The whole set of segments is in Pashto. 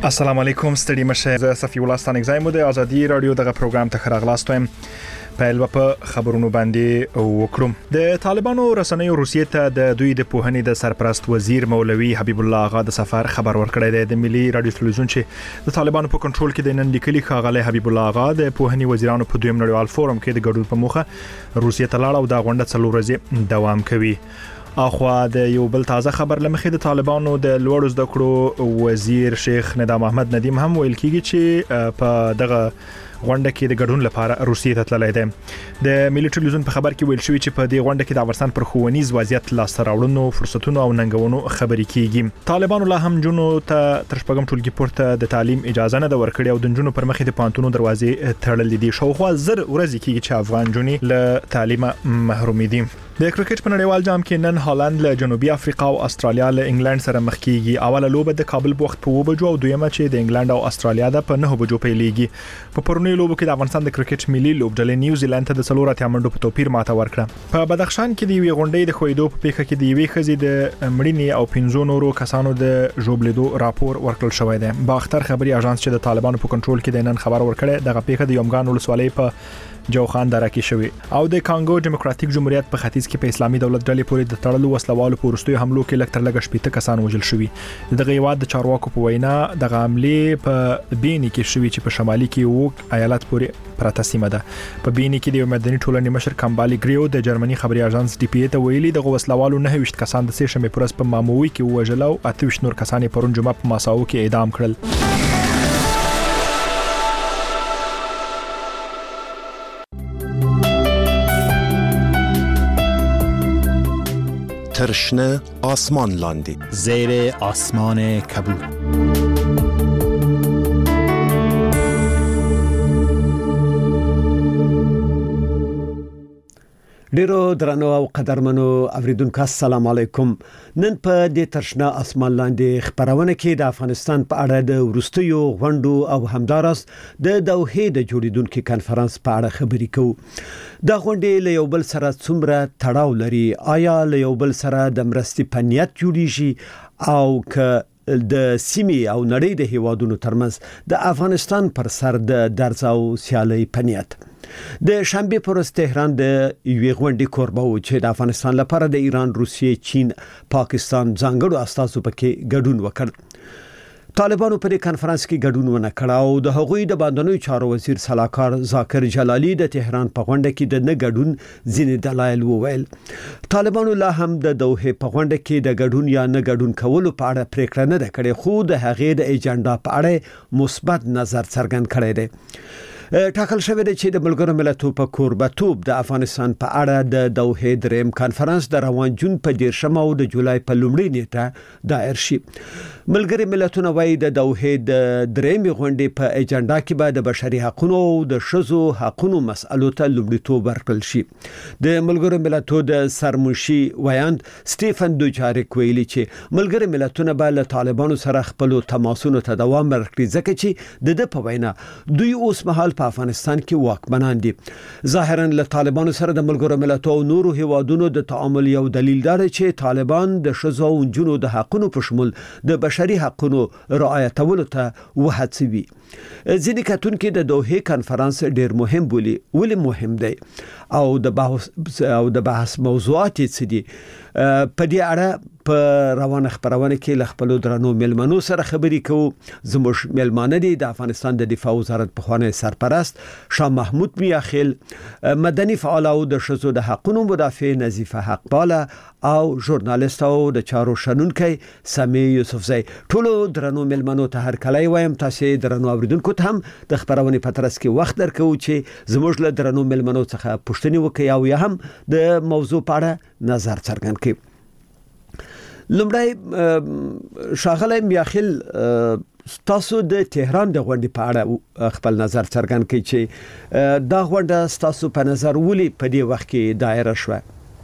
السلام علیکم ستړي مشه زه صفی الله ستانک زایم د ازادي رادیو دغه پروګرام ته خراغلاست وایم په خبرونو باندې وکړم د طالبانو رسنیو روسیې ته د دوی د پوهنې د سرپرست وزیر مولوي حبیب الله آغا د سفر خبر ورکړی دی د ملي رادیو تلویزیون چې د طالبانو په کنټرول کې د نن لیکلي ښاغلی حبیب الله آغا د پوهنې وزیرانو په دویم نړیوال فورم کې د ګډون په موخه روسیې ته لاړ او د غونډه 4 ورځې دوام کوي. اخوا د یو بل تازه خبر لمخې د طالبانو د لوړو زده کړو وزیر شیخ ندام احمد ندیم هم ویل کیږي چې په دغه غونډه کې د ګډون لپاره روسیې ته تللی دی. د ملي ټلویزیون په خبر کې ویل شوی چې په دې غونډه کې د افغانستان پر ښوونیز وضعیت لاسته راوړنو فرصتونو او ننګونو خبرې کیږي. طالبانو لا هم جنونو ته تر شپږم ټولګي پورته د تعلیم اجازه نه ورکړي او د جنونو پر مخ د پانتونو دروازې تړلې دي. شاوخوا 1000 ورځې کیږي چې افغان جنې له تعلیم محروم دي. د کرکټ په نړیوال جام کې نن هالند له جنوبي افریقا او استرالیا له انګلند سره مخ کیږي. اوله لوبه د کابل په وخت په 2 بجو او دویمه چې د انګلند او استرالیا د په 9 بجو پیلېږي. په پرونی لوبو کې د افغانستان د کرکټ ملي لوبډلې نیوزیلند ته د 4 منډو په توپیر ماته ورکړه. په بدخشان کې د یوې غونډې د خویدو په پیښه کې د یوې خزې د مړینې او 15 نورو کسانو د ژوبلیدو راپور ورکړل شوی دی. باختر خبري اژانس چې د طالبانو په کنټرول کې د نن خبر ورکړه دغه پیښه د یومګان ولسوالۍ په جوخان دره کې شوی او د کانګو ډیموکراتیک جمهوریت په ختیځ کې په اسلامي دولت ډلې پورې د تړلو وسلوالو پورستوي حملو کې لکټر لګ شپېته کسان وژل شوی. دغه یواد د چارواکو په وینا د حملې په بینی کې شوی چې په شمالي کې وو ایالت پورې پراته سیمه ده. په بینی کې د مدني ټولنې مشر کمبالي ګریو د جرمني خبري اژانس ډي پی ته ویلي د وسلوالو 29 کسان د سه شنبه پرس په ماموي کې وژل او 28 نور کسان په پرون جمعه په ماساو کې اعدام کړل. ترشنه آسمان لاندی زیر آسمان کبود. ډیرو درنو او قدرمنو اوریدونکو السلام علیکم. نن په دې ترشنه اسمان لاندې خبرونه کې د افغانستان په اړه د ورستیو غونډو او همدارس د دوحې د جوړیدونکو کانفرنس په اړه خبرې کوو. دا غونډې له یو بل سره څومره تړاو لري؟ آیا له یو بل سره د مرستې په نیت جوړیږي او که د سیمې او نړۍ د هیوادونو ترمنځ د افغانستان پر سر د درز او سیالي په نیت؟ د شنبه پر تهران د یوې غونډې کوربه و چې د افغانستان لپاره د ایران، روسیې، چین، پاکستان ځانګړو استازو پکې ګډون وکړ. طالبانو په دې کانفرنس کې ګډون ونه کړ او د هغوی د باندنوي چارو وزیر صلاحکار ذاکر جلالی د تهران په غونډه کې د نه ګډون ځینې دلایل وویل. طالبانو لا هم د دوحې په غونډه کې د ګډون یا نه ګډون کولو په اړه پریکړه نه کړې، خو د هغې د ایجنډا په اړه مثبت نظر څرګند کړی دی. ټاکل شوی دی چې د ملګرو ملتونو په کوربه‌توب د افغانستان په اړه د دوحې دریم کانفرنس د روان جون په 10 او د جولای په لومړۍ نیټه دایر شي. ملګري ملتونه وايي د دوحې د دریم غونډې په ایجنډا کې به د بشري حقوقو او د شذو حقوقو مسألو ته لومړیتوب ورکړل شي. د ملګرو ملتونو د سرمشي ویاند سټيفن دوچاریک ویلي چې ملګري ملتونه به له طالبانو سره خپل تماسونو ته دوام ورکړي ځکه چې د په وینا دوی اوس مهال په افغانستان کې واکمنان دي. ظاهرا له طالبانو سره د ملګرو ملتونو او نورو هیوادونو د تعامل یو دلیل دی چې طالبان د شذو او جنو د حقوقو په شمول د بشري حقوقو رعایتولو ته وهڅوي. ځینې کتونکو د دوحې کانفرنس ډیر مهم بولي. ولې مهم دی او د بحث موضوعات څه دي؟ په دې اړه په روانه خبرونه کې ل خپل درنو ملمنو سره خبرې کوو. زموږ ملمانه دي د افغانستان د دفاع وزارت په خوانه سرپرست شاه محمود میاخیل، مدني فعال او د شذو د حقوقو مدافع نظیفه حقباله او ژورنالیست او د چارو شنونکي سامي یوسفزئی. ټولو درنو ملمنو ته هر کله وایم تاسو درنو اوریدونکو ته هم د خبرونه په ترڅ کې وخت درکو چې زموږ له درنو ملمنو څخه پوښتنه وکړي او یا هم د موضوع په اړه نظر څرګند کړي. لومړی شاغلی میاخیل تاسو د تهران د غونډې په اړه خپل نظر څرګند کړئ چې دا غونډه تاسو په نظر ولې په دې وخت کې دایره شوه؟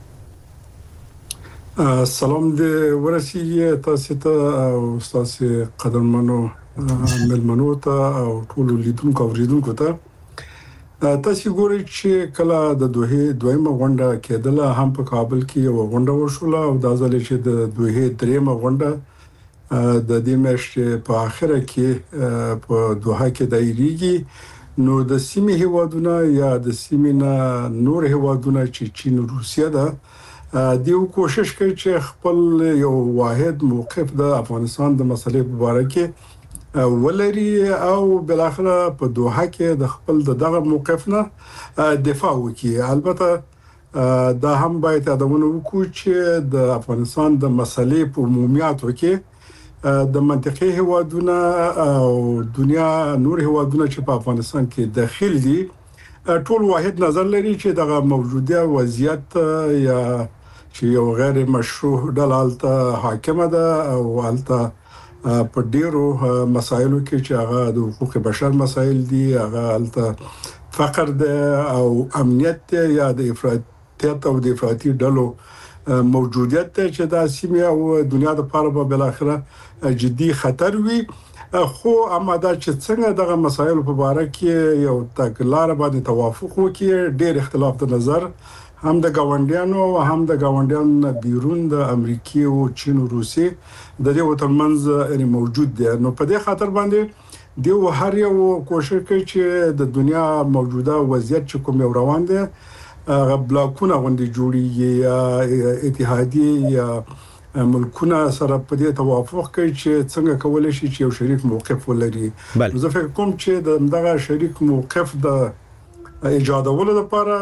سلام دې ورسیږي تاسو ته او تاسو قدرمنو ملمنو ته او ټول لیدونکو اوریدونکو ته. تاسو ګورئ چې کله د دوحې دویمه غونډه کېدله هم په کابل کې یو غونډه وشوله او دا ځل چې د دوحې دریمه غونډه د دې میاشتې په اخره کې په دوحه کې دایریږي نو د سیمې هیوادونه یا د سیمې نور هیوادونه چې چین او روسیه ده دیو کوشش کوي چې خپل یو واحد موقف د افغانستان د مسلې په اړه کې ولري او بل اخره په دوحه کې د خپل دغه موقف نه دفاع وکړي. البته دا هم باید یادونه وکړو چې د افغانستان د مسلې په عمومیاتو کې د منطقي هیوادونه او دنیا نور هیوادونه چې په افغانستان کې داخل دي ټول واحد نظر لري چې دغه موجوده وضعیت یا چې یو غیر مشروع ډلالته حاکمه ده او البته په ډیرو مسایلو کې چې هغه د حقوق بشر مسایل دي، هغه البته فقر ده او امنیت یا د افراطیت او د افراطي ډلو موجودیت ته چې د سیمه او دنیا د لپاره په بل اخره جدي خطر وي. خو اما دا چې څنګه دغه مسایل په اړه کې یو تګلارې باندې توافق وکړي، ډېر اختلاف د نظر هم د گاونډیانو او هم د ګاونډیانو بیرون د امریکای او چین او روسي د دې وترمنځ موجود دي. نو په دې خاطر باندې دی هر یو کوشش کوي چې د دنیا موجوده وضعیت چې کوم روان دي بلاکونه غونډې جوړیږي یا اتحادیه یا ملکونه سره په دې توافق کوي چې څنګه کولای شي چې یو شریک موقف ولري. زه فکر کوم چې دغه شریک موقف د ایجادولو لپاره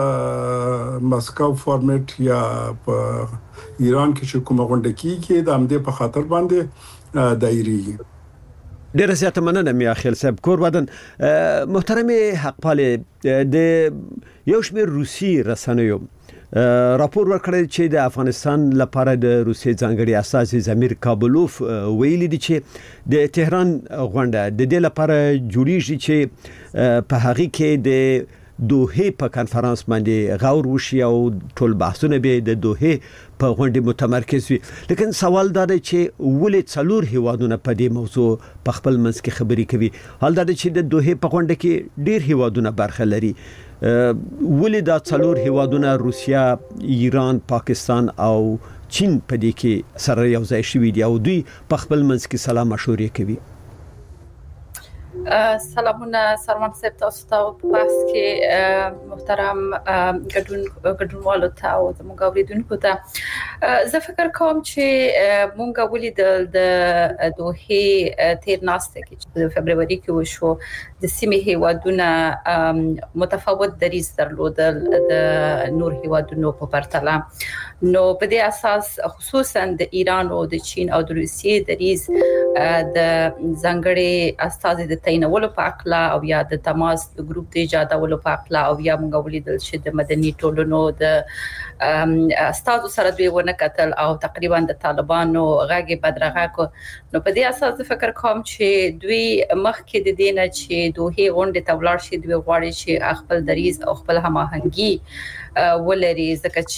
د مسکو فارمیټ یا په ایران کې چې کومه غونډه کیږي د همدې په خاطر باندې دایریږي. ډیره زیاته مننه میا خیل صاحب کور بدن. محترم حقپاله د یو شمېر روسي رسنیو راپور ورکړی چې د افغانستان لپاره د روسي ځانګړي اساسي ضمیر کابلوف ویلي دي چې د تهران غونډه د دې لپاره جوړیږي چې په هغه کې د دوحه په کانفرنس باندې غور وشي او ټول بحثونه به د دوحه په غونډه متمرکز وي. لیکن سوال دا دی چې ولې څلور هیوادونه په دې موضوع په خپل منځ کې خبرې کوي، حال دا دی چې د دوحه په غونډه کې ډیر هیوادونه برخه لري. ولې دا څلور هیوادونه روسیا، ایران، پاکستان او چین په دې کې سره یو ځای شوي دي او دوی په خپل منځ کې سلام مشورې کوي؟ سلامونه سرمان صاحب، تاسو ته په بحث کې محترم ګډونوالو ته او زموږ اوریدونکو ته زه فکر کوم چې مونږ ولیدل د دوحه تیر ناسته کې چې په فبرवरी کې وشو د سیمې هیوادونه متفاوت دریځ درلودل د نور هیوادونو په پرتله. نو په دې اساس خصوصا د ایران او د چین او د روسیې دریځ د ځانګړي استازي د تعینولو په اړه او یا د تماس د ګروپ د ایجادولو په اړه او یا موږ ولیدل چې د مدني ټولنو د استازو سره دوی ونه کتل او تقریبا د طالبانو غږی بدرغه کو. نو په دې اساس فکر کوم چې دوی مخکې د دینه چې دوه غونډه تولار شي دوی غواړي چې خپل دریز او خپل هماهنګي ولري، ځکه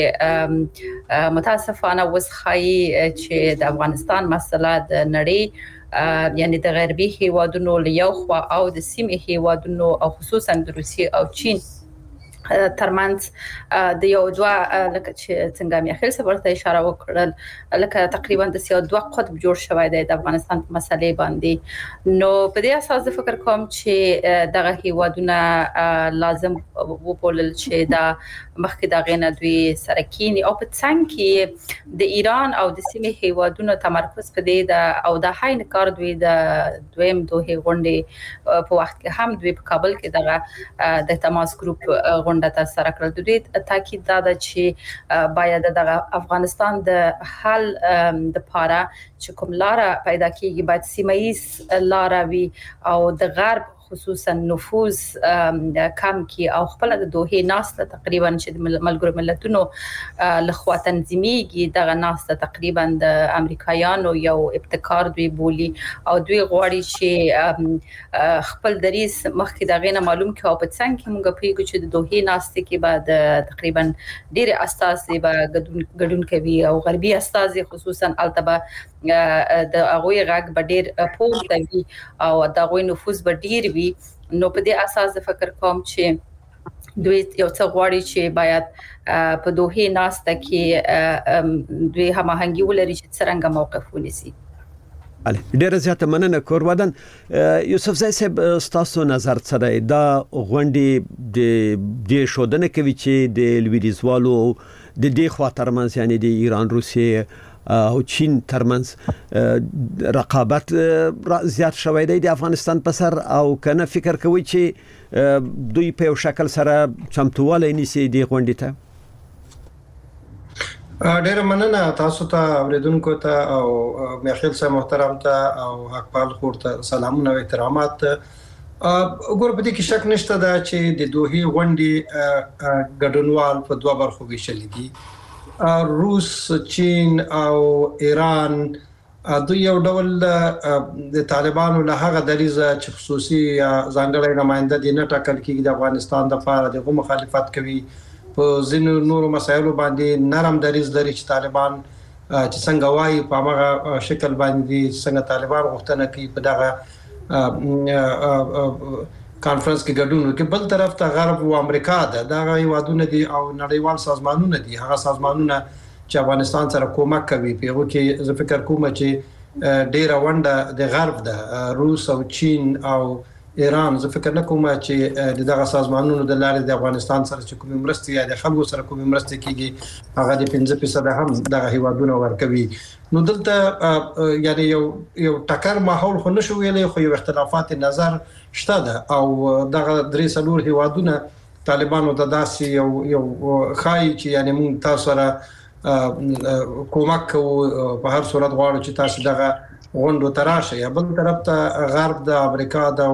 چې متاسفانه وسخای چې د افغانستان مسله د نړۍ یعنی د غربي هیوادونو له خوا او د سیمې هیوادونو او خصوصا د روسیې او چین ترمنځ د یو دوه لکه چې څنګه مې خپل سبرته اشاره وکړل لکه تقریبا د سیاسي دوه قطب جوړ شوی دی د افغانستان په مسلې باندې. نو په دې اساس د فکر کوم چې دغه هیوادونه لازم وبولل چې دا مخکې دا غنه دوی سرکینی او په څنګه کې د ایران او د سیمې هیوادونو تمرکز په دې د او د هاین کار دوی د دویم دوه غونډې په وخت کې هم دوی په کابل کې دغه د تماس ګروپ غونډه تاسو سره کړل. د دې تاکید دا ده چې باید د افغانستان د حل د لپاره چې کوم لار پیدا کیږي باید سیمایي لار وي او د غرب خصوصا نفوذ کم کی او خپل د دوه ناسته تقریبا چې د ملګرو ملتونو لخوا تنظیميږي دغه ناسته تقریبا د امریکایانو یو ابتکار دوی بولی او دوی غواړي چې خپل دریس مخکې دغه نه معلوم کی او په څنګه کې موږ پیګو چې د دوه ناسته کې بعد تقریبا ډیر اساسي به ګډون کوي او غربي اساسي خصوصا التبه د هغه غږ به ډیر پورته وي او د هغه نفوذ به ډیر وي. نو په دې اساس فکر کوم چې دوی یو څه غواړي چې باید په دوه ناسته کې دوی هماهنګي ولري چې څنګه موقف ونیسي. ډیره زیاته مننه کورودن. یوسف زئی صاحب تاسو نظر څه دی دا غونډې د شودنه کوي چې د لویدیځوالو د دې خوا ترمنځ یعنی د ایران روسیه او چین ترمنځ رقابت زیات شوی دی د افغانستان په سر او کنه فکر کوي چې دوی په یو شکل سره چمتواله نیسي د غونډې ته؟ ډېر مننه تاسو ته اوریدونکو ته او میخیل صاحب محترم ته او حقپال خور ته سلامونه او احترامات. وګوره په دې کې شک نشته دا چې د دوه غونډې ګډونوال په دوه برخو ویشل دي. روس، چین او ایران دوی یو ډول د طالبانو له هغه دریزه چې خصوصي ځانګړی نماینده دي نه ټاکل کیږي د افغانستان د لپاره د مخالفت کوي په ځینو نورو مسایلو باندې نرم دریز لري چې طالبان چې څنګه وایي په هغه شکل باندې څنګه طالبان غوښتنه کوي په دغه کانفرنس کې ګډون وکړي. بل طرف ته غرب او امریکا دا هیوادونه دي او نړیوال سازمانونه دي، هغه سازمانونه چې افغانستان سره کومک کوي. په هغه کې زه فکر کوم چې ډیره ونده د غرب د روس او چین او ایران زه فکر نه کوم چې دغه سازمانونو د لارې د افغانستان سره چې کوم مرستې یا د خلکو سره کوم مرستې کیږي هغه د 5% هم دغه هیوادونه ورکوي. نو دلته یعنی یو ټکر ماحول خو نشو ویلې، خو یو اختلافات نظر شته ده او دغه درې څلور هیوادونه طالبانو ته داسې یو خای چې یعنی موږ تاسو سره کومک کوو په هر صورت غواړو چې تاسو دغه غونډو تراشه. یا بل طرف ته غرب د امریکا د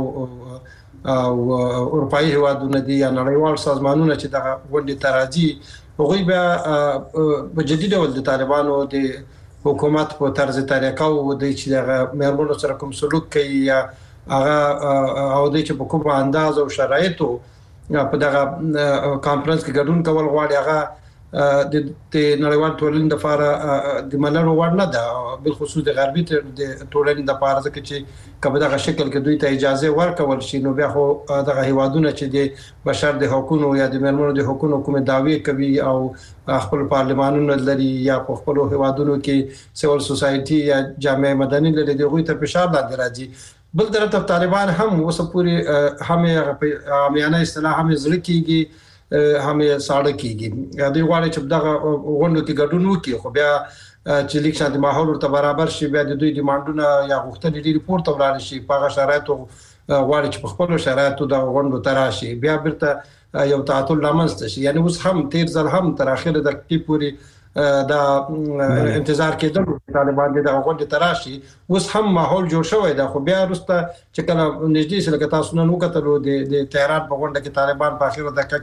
او اروپאי هیوادونه دي یا نړیوال سازمانونه چې دغه غونډې تراځي هغوی به په جدي ډول د طالبانو د حکومت په طرز طریقه او د چې دغه مېرمنو سره کوم سلوک کوي یا هغه او د چې په کومه انداز او شرایطو په دغه کانفرنس کې ګډون کول غواړي هغه د نړیوال ټولنې لپاره د منلو وړ نه ده، بل خصوص د غربي ټولنې لپاره ځکه چې کله دغه شکل کې دوی ته اجازه ورکول شي نو بیا خو دغه هیوادونه چې د بشر د حقوقو یا د مېرمنو د حقوقو کوم دعوی کوي او خپل پارلمانونه لري یا په خپل هیوادونو کې سیول سوسايټي یا جامعه مدني لري دغه ته فشار لاندې راځي. بل طرف طالبان هم اوس پوری هم عامیانه اصطلاح هم زړه کیږي هم ساړه کیږي. دوی غواړي چې دغه غونډو کې ګډون وکړي، خو بیا چې لیک شاندي ماحول ورته برابر شي بیا د دوی ډیمانډونه یا غوښتنې ډېری پورته ولاړ شي په هغه شرایطو غواړي چې په خپل شرایطو د غونډو تراشي بیا بیرته یو تعطل لامسته شي. یعنی اوس هم تیر ځل هم تر اخره د کې پوری دا انتظار کېدل طالبان د غونډې تراشي. اوس هم ماحول جوړ شوی دا، خو بیا وروسته چې کله نږدې سره که تاسو نن وکتلو د تهران په غونډه کې طالبان په اخره دقیقه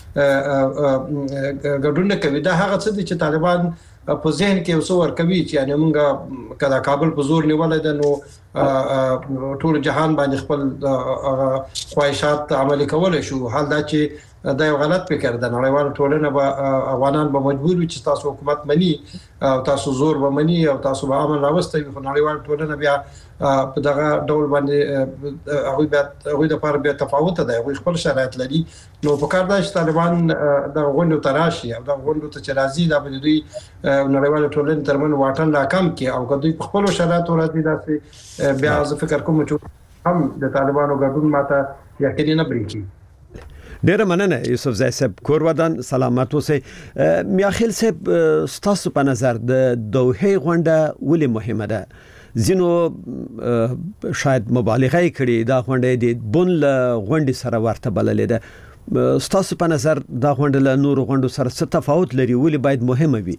کې ګډون کوي. دا هغه څه دي چې طالبان په ذهن کې اوسو ورکوي چې یعنی موږ کله کابل په زور نیولای ده نو ټول جهان باندې خپل خواهشات عملي کولای شو. حال دا چې دا یو غلط فکر ده. نړیوال ټولنه به افغانان به مجبور وي چې تاسو حکومت مني او تاسو زور به مني او تاسو به امن راوستي. خو نړیوال ټولنه بیا په دغه ډول باندې هغه د لپاره به تفاوت ده، هغه خپل شرایط لري. نو په کار ده چې طالبان د غونډو تراشي او د غونډو ته راځي دا به دوی نړیوال ټولنې ترمن واټن لا کم کې او کدوې په خپل شرایط راځي دا بیا زه فکر کوم چې هم د طالبانو ګډون ماته یقیني نه بریږي. ډیره مننه یوسف زئی صاحب کورودن سلامت اوسئ. میاخیل صاحب ستاسو په نظر د دوحه غونډه ولې مهمه ده؟ زینو شاید مبالغه کړي دا غونډه د بن غونډې سره ورته بللې ده. ستاسو په نظر دا غونډه له نور غونډو سره څه تفاوت لري؟ ولې باید مهمه وي؟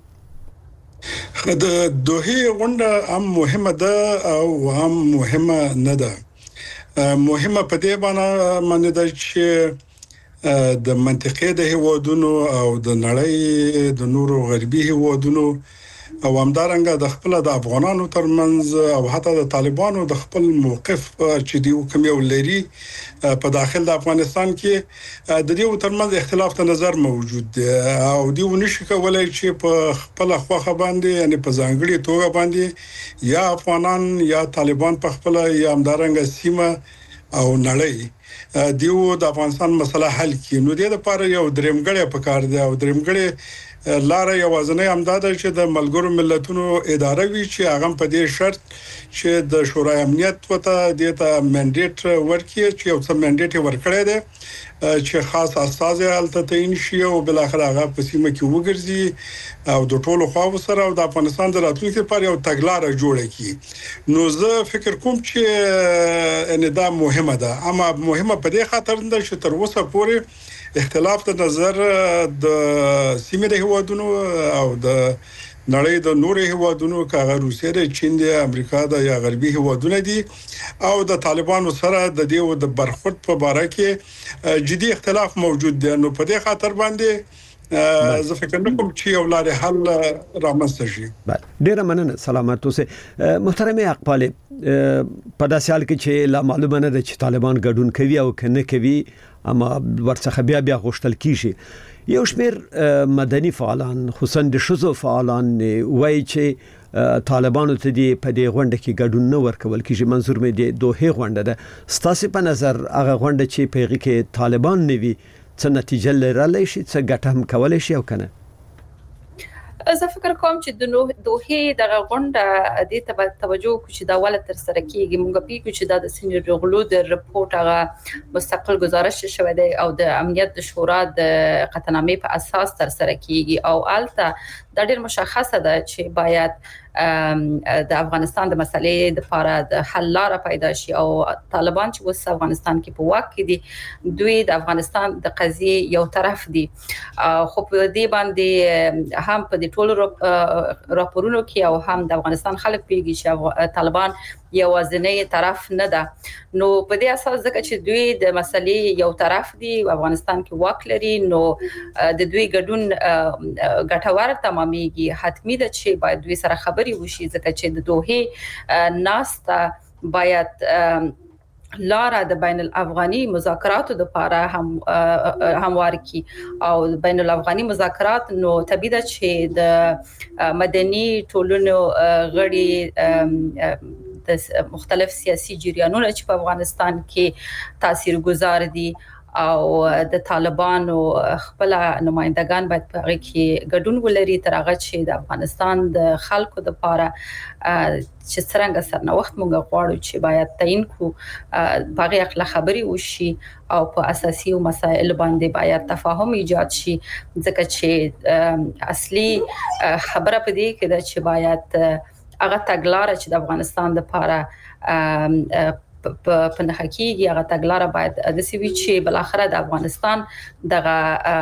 د دوحه غونډه هم مهمه ده او هم مهمه نه ده. مهمه په دې باندې ده چې د منطقې د هیوادونو او د نړۍ د نورو غربي هیوادونو او همدارنګه د خپل د افغانانو ترمنځ او حتی د طالبانو د خپل موقف چې دی کوم یو لري په داخل د افغانستان کې د دې ترمنځ اختلاف د نظر موجود دی او دی ونشي کولای چې په خپل خوخه باندې یعنی په ځانګړي توګه باندې یا افغانان یا طالبان په خپل یا همدارنګه سیمه او نړۍ دیو د افغانستان مسله حل کړي. نو د دې لپاره یو درېمګړی پکار دی او درېمګړی لار یوازنۍ امداد چې د ملګرو ملتونو اداره وی چې هغه په دې شرط چې د شورای امنیت وته د منډیټ ورکړي چې یو څه منډیټ ورکړی دی چې خاص اساس حالت تعین شي او بل اخر هغه په سیمه کې وګرځي او د ټولو خواو سره او د افغانستان د راتلونکي لپاره یو تګلارې جوړه کړي. نو زه فکر کوم چې ان دا مهمه ده، اما مهمه په دې خاطر ده چې تر اوسه پورې اختلاف د نظر د سیمې د هوادونو او د نړۍ د نورو هوادونو کاغه روسیه د چین د امریکا د یا غربي هوادونو دي او د طالبانو سره د دې د برخورد په اړه کې جدي اختلاف موجود دی. نو په دې خاطر باندې زه فکر کوم چې یو لارې حل رامنځته شي. ډیره مننه، سلامت اوسه. محترم اقبال، په داسې حال کې چې لا معلومه نه ده چې طالبان ګډون کوي او کنه کوي، اما ورڅخه بیا غوښتل کیږي. یو شمیر مدني فعالان خصوصا د شذو فعالان وایي چې طالبانو ته دی په دې غونډه کې ګډون نه ورکول کیږي. منظور مې دی دوه غونډه ده. ستاسو په نظر هغه غونډه چې په هغه کې طالبان نه وي څه نتیجه لرلی شي، څه ګټه هم کولای شي او کنه؟ زه فکر کوم چې د دوه دغه غونډه د توجه کو چې دا ول تر سره کیږي. مونږ پیګو چې دا د سینیور جغلو د رپورت هغه مستقل گزارش شوی دی او د امنیت د شورا د قطعنامې په اساس تر سره کیږي او الته دا ډیر مشخصه ده چې باید د افغانستان د مسلې د لپاره د حل لار پیدا شي او طالبان چې اوس افغانستان کې په واک کې دي دوی د افغانستان د قضیه یو طرف دي. خو په دې باندې هم په دې ټولو راپورونو کې او هم د افغانستان خلک پیږي چې طالبان یوازینی طرف نه ده. نو په دې اساس ځکه چې دوی د مسلې یو طرف دي افغانستان کې واک لري، نو د دوی ګډون ګټور تمامېږي. حتمی ده چې باید دوی سره خبري وشي ځکه چې د دوه ناسته باید لاره د بین الافغاني مذاکراتو د لپاره هموار کی او بین الافغاني مذاکرات نو طبيعي ده چې د مدني ټولنو غړي د مختلف سیاسي جریانونو چې په افغانستان کې تاثیرګذار دي او د طالبانو خپل نمائندگان باید په هغه کې ګډون ولري تر هغه چې د افغانستان د خلکو د لپاره چې څنګه سرنوخت مونږ غواړو چې باید تعین کو باغی اخلا خبري وشي او په اساسي مسایل باندې باید تفاهم ایجاد شي ځکه چې اصلي خبره په دې کې ده چې باید هغه تګلارې چې د افغانستان د لپاره په نخکیږي هغه تګلارې باید د سوي چې بل اخره د افغانستان دغه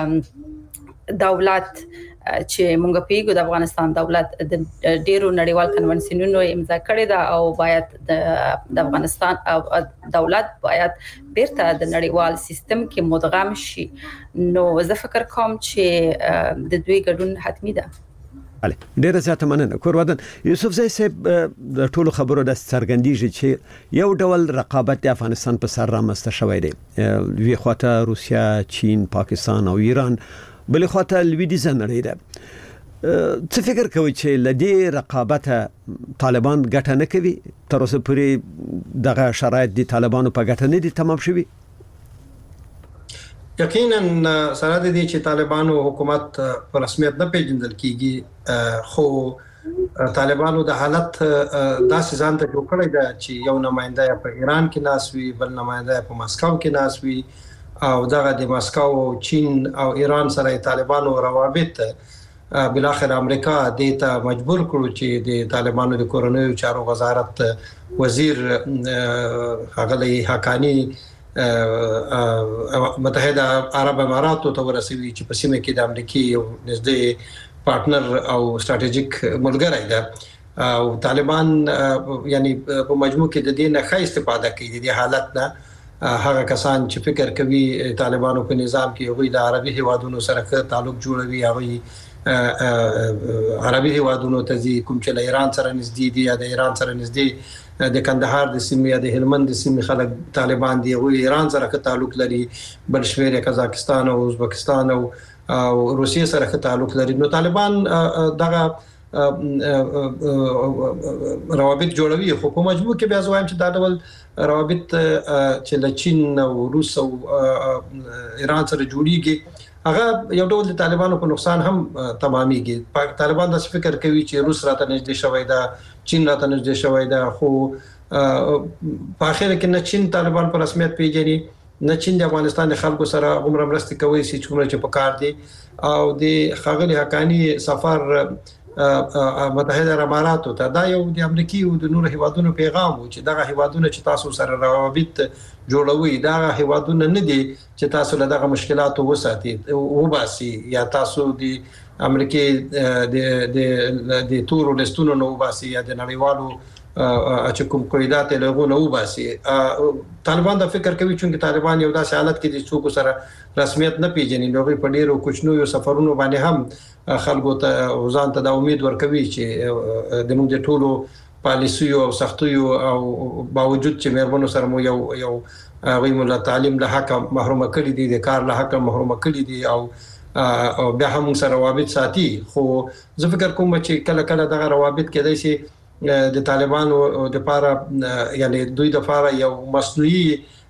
دولت چې مونږ پیګو د افغانستان دولت د ډیرو نړیوال کنونسیونونو امضا کړی دا او باید د افغانستان دولت باید بیرته د نړیوال سیستم کې مدغم شي. نو زه فکر کوم چې د دوی ګډون حتمی ده. ډیره زیاته مننه. کورودن یوسف زئی صاحب د ټولو خبرو د څرګندیږي چې یو ډول رقابت د افغانستان په سر رامسته شوی دی. وی خواته روسیا، چین، پاکستان او ایران، بل خواته لویدیځ نړۍ ده. څه فکر کوي چې لدې رقابت طالبان ګټه نه کوي؟ تر اوسه پورې دغه شرایط د طالبانو په ګټه نه دي تمام شوي؟ یقینا سره د دې چې طالبانو حکومت په رسمیت نه پیژندل کیږي، خو طالبانو د حالت داسې ځان ته جوړ کړی دی چې یو نماینده په ایران کې ناسوي، بل نماینده په مسکو کې ناسوي او دغه د مسکو، چین او ایران سره طالبانو روابط بل اخر امریکا د ته مجبور کړو چې د طالبانو د کورنیو چارو وزارت وزیر هغه حقانی متحده عرب اماراتو ته ورسوي چې په سیمه کې د امریکای یو نږدې پارټنر او ستراتیژیک ملګری ده او طالبان یعنی په مجموع کې د دې نه ښه استفاده کوي د حالت نه. هغه کسان چې فکر کوي طالبانو په نظام کې وي د عربي هوادونو سره تعلق جوړوي، هغه عربي هوادونو ته کوم چې ایران سره نږدې دي یا د ایران سره نږدې د کندهار د سیمې یا د هلمند د سیمې خلک طالبان دي او ایران سره تعلق لري، بل شمیر قزاقستان او ازبکستان او روسیې سره تعلق لري. نو طالبان دغه روابط جوړوي خو په مجموع کې بیا زوایم چې دا ډول روابط چې له چین او روس او ایران سره جوړیږي هغه یو ډول د طالبانو په نقصان هم تمامېږي. طالبان د فکر کوي چې روس راته نږدې شوی دا چین راته نږدې شوی دا خو په اخر کې نه چین طالبان په رسمیت پیژني نه چین د افغانستان د خلکو سره عمره مرسته کوي چې څومره چې پکار دي او د خاغلی حقانی سفر متحده اماراتو ته دا یو د امریکای او د نورو هیوادونو پیغام و چې دغه هیوادونه چې تاسو سره روابط جوړوي دا هیوادونه نه دي چې تاسو له دغه مشکلاتو وساتي او باسي یا تاسو د امریکای د تورو لستونو نو باسي یا د نړیوالو چې کوم قیدات له غو نو باسي. طالبان دا فکر کوي چې طالبان یو داسې حالت کې دي چې څوک سره رسمیت نه پیژني نو په ډیرو کوچنو یو سفرونو باندې هم خلکو ته ځان ته د امید ورکوي چې د موږ د ټولو پالیسیو او سختیو او باوجود چې مېرمنو سره مو یو غوي مولا تعلیم له حق محروم کړي دي د کار له حق محروم کړي دي او بیا هم سره روابط ساتي خو زه فکر کوم چې کله کله دغه روابط کېدای شي د طالبانو د لپاره یعنی دوی د لپاره یو مصنوعي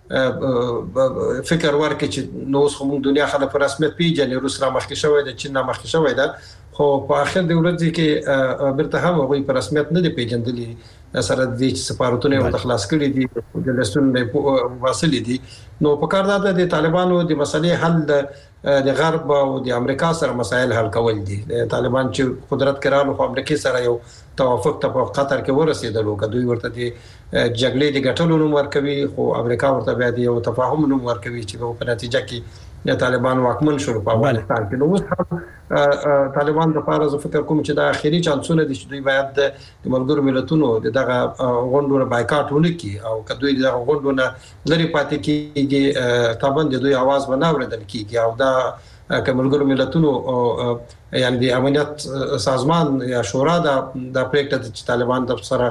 فکر ورکړي چې نو اوس هم دنیا خلک په رسمیت پیژني روس را مخکې شوی د چین را مخکې شوی دا خو په اخر د ورځې کې برته هم وي په رسمیت نه دی پیژندلي سره د سفارتونو او خلاص کړي دي د لسون واصل دي نو په کار دا د طالبانو د مسلې حل د غرب او د امریکا سره مسایل حل کول دي. طالبان چې قدرت کړهلو خو امریکا سره یو توافق ته په قطر کې ورسېدلو کدوې ورته د جګړې د ګټلو نوم ورکوي خو امریکا ورته بیا د یو تفاهم نوم ورکوي چې په نتیجه کې د طالبان واکمن شول په افغانستان کې. نو طالبان د لپاره زه فکر کوم چې د اخیری چانسونه دي چې دوی باید د ملګرو ملتونو دغه غونډو بایکاټ ونکړي او کدوې دغه غونډو نه لري پاتې کیږي طبعا د دوی आवाज بناوردل کیږي او دا ملګرو ملتونو یعنی د امنیت سازمان یا شورا د پریکټ چې طالبان د سره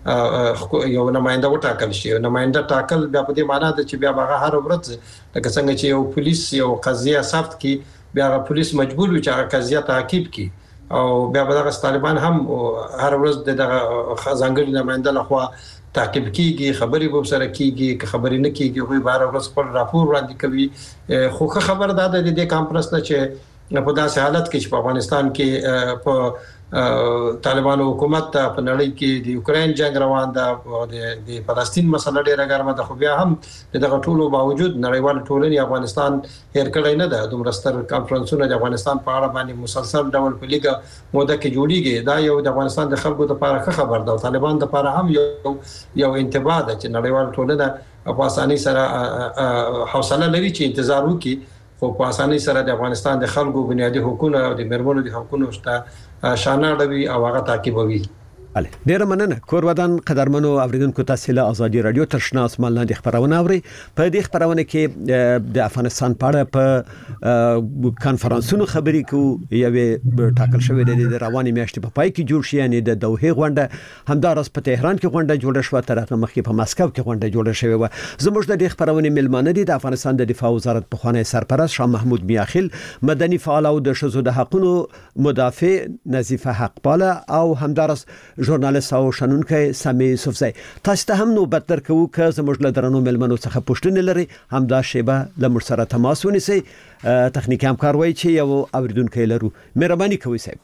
یو نماینده وټاکل شي نماینده ټاکل بیا په دې معنی ده چې بیا هغه هر ورځ لکه څنګه چې یو پولیس یو قضیه ثبت کی بیا پولیس مجبور وي چې هغه قضیه تعقیب کی او بیا دغه طالبان هم هر ورځ دغه ځانګړي نماینده لخوا تعقیب کیږي خبري به سره کیږي که خبري نه کیږي خو بار ورځ خپل راپور وړاندې کوي خو خبر ده د دې کانفرنس نه چې په داسې حالت کې چې په افغانستان کې په طالبانو حکومت په نړۍ کې د یوکرين جنگ روان ده او د فلسطین مسله ډیره ګرمه ده خو بیا هم دغه ټولو باوجود نړیوال ټولنې افغانستان هیر کړی نه ده. دومره ستر کانفرنسونه د افغانستان په اړه باندې مسلسل ډول په لیګه موده کې جوړیږي دا یو د افغانستان د خلکو لپاره ښه خبر ده او طالبان لپاره هم یو انتباه ده چې نړیوال ټولنه په اسانۍ سره حوصله لري چې انتظار وکړي خو په اسانۍ سره د افغانستان د خلکو بنیادي حقوقونه او د مېرمنو د حقوقو شته شاناړوي او هغه تعقیبوي. بله ډیر مننه کورودان قدرمنو اوریدونکو تاسو له ازادي رادیو ترشنا اسمان لاندې خبرونه اوري په دې خبرونه کې د افغانستان په اړه په کانفرنسونو خبرې کوو یوه ټاکل شوې د رواني میاشتې په پای کې جوړ شي یعنی د دوحه غونډه همدارس په تهران کې غونډه جوړه شو تر هغه مخکې په مسکو کې غونډه جوړه شوې و. زموږ د دې خبرونه ملمانه دي د افغانستان د دفاع وزارت په خوانی سرپرست شاه محمود میاخیل مدني فعال او د شذو د حقوقو مدافع نظیفه حقپاله او همدارس ژورنالیست او شنونکي سامي یوسفزئی تاسو ته هم نوبت درکو که زموږ له درنو ملمنو څخه پوښتنه لري همدا شیبه لمر سره تماس ونیسي تخنیکی همکار وای چې یو اوریدونکو لرو مهرباني کوئ صاحب.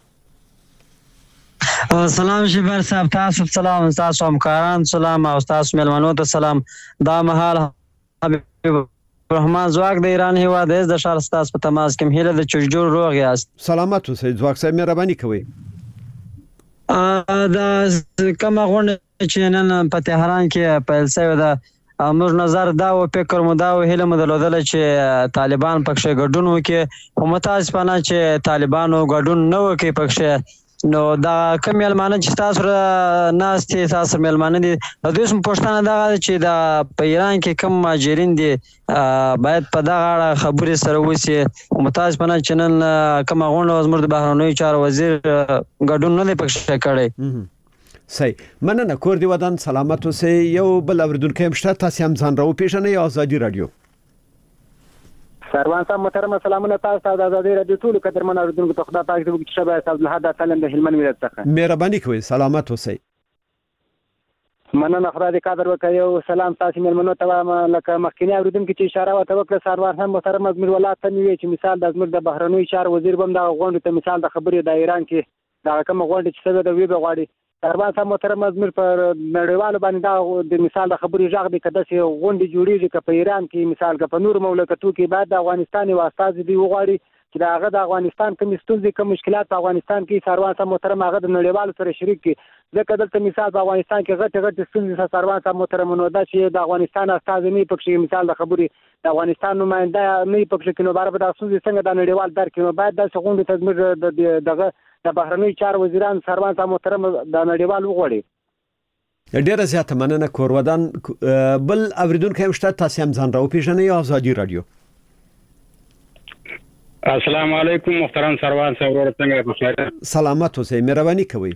سلام شبر صاحب تاسو سلام تاسو همکاران سلام او تاسو ملمنو ته سلام. دا مهال حبیب رحمان زواک د ایران هیواد د شهر ستاس په تماس کې هله د چجور روغ یاست. سلامات اوسئ زواک صاحب مهرباني کوئ. دا کومه غونډه چې نن په تهران کې پیل شوې ده موږ نظر دا او فکر مو دا او هله مدلودل چې طالبان پکښه ګډون وکي او متاسفانه چې طالبانو ګډون نه وکي پکښه نو دا کوم ملمانه چې تاسو ناستي تاسو ملمانه دي د دې سم پښتنه دا چې دا په ایران کې کوم ماجرین دي باید په دا غاړه خبرې سره وسی او متاسفانه چې نن کوم غونډه زموږ د بهرنیو چارو وزیر ګډون نه پکښه کړی. صحیح مننه کور دی ودان سلامت اوسئ. یو بل اوریدونکو مشته تاسو هم ځان راو پیژنئ ازادي رادیو. سروان صاحب محترم سلامونه تاسو ته د ازادي رادیو ټول قدرمن اوریدونکو ته خدای پاک دې وکړي شبه عبد الحد سالم د هلمند ولایت څخه مهرباني کوئ سلامت اوسئ مننه خدای دې قدر وکړي او سلام تاسو مېلمنو ته لکه مخکینی اوریدونکو چې اشاره وکړه سروان صاحب محترم ازمیر ولایت ته نیوي چې مثال د ازمیر د بهرنوي چارو وزیر بم د غونډې ته مثال د خبرې د ایران کې دا کوم غونډې چې څه د وی بغواړي سروان صاحب محترم ازمیر پر نړیوال باندې دا د مثال د خبرې ژغ د کده سي غونډې جوړیږي که په ایران کې مثال که په نور مملکتو کې بعد د افغانستان واسطه دي وغواړي چې دا هغه د افغانستان کوم ستونزې کوم مشکلات په افغانستان کې سروان صاحب محترم هغه د نړیوال سره شریک کی ځکه دلته مثال په افغانستان کې غټ ستونزې سروان صاحب محترم نو دا چې د افغانستان استاد نه پکې مثال د خبرې د افغانستان نماینده نه پکې کینو بار په تاسو څنګه د نړیوال درک نو باید د غونډې تدمیر دغه د بهرنی چار وزیران سروان صاحب محترم د نړیوال وغوړي ډیره زیاته مننه کورودان بل اوریدونکو هم شته تاسو هم ځان راو پیژنئ ازادي رادیو السلام علیکم محترم سروان صاحب ورته بخیر سلامت اوسئ مهرباني کوئ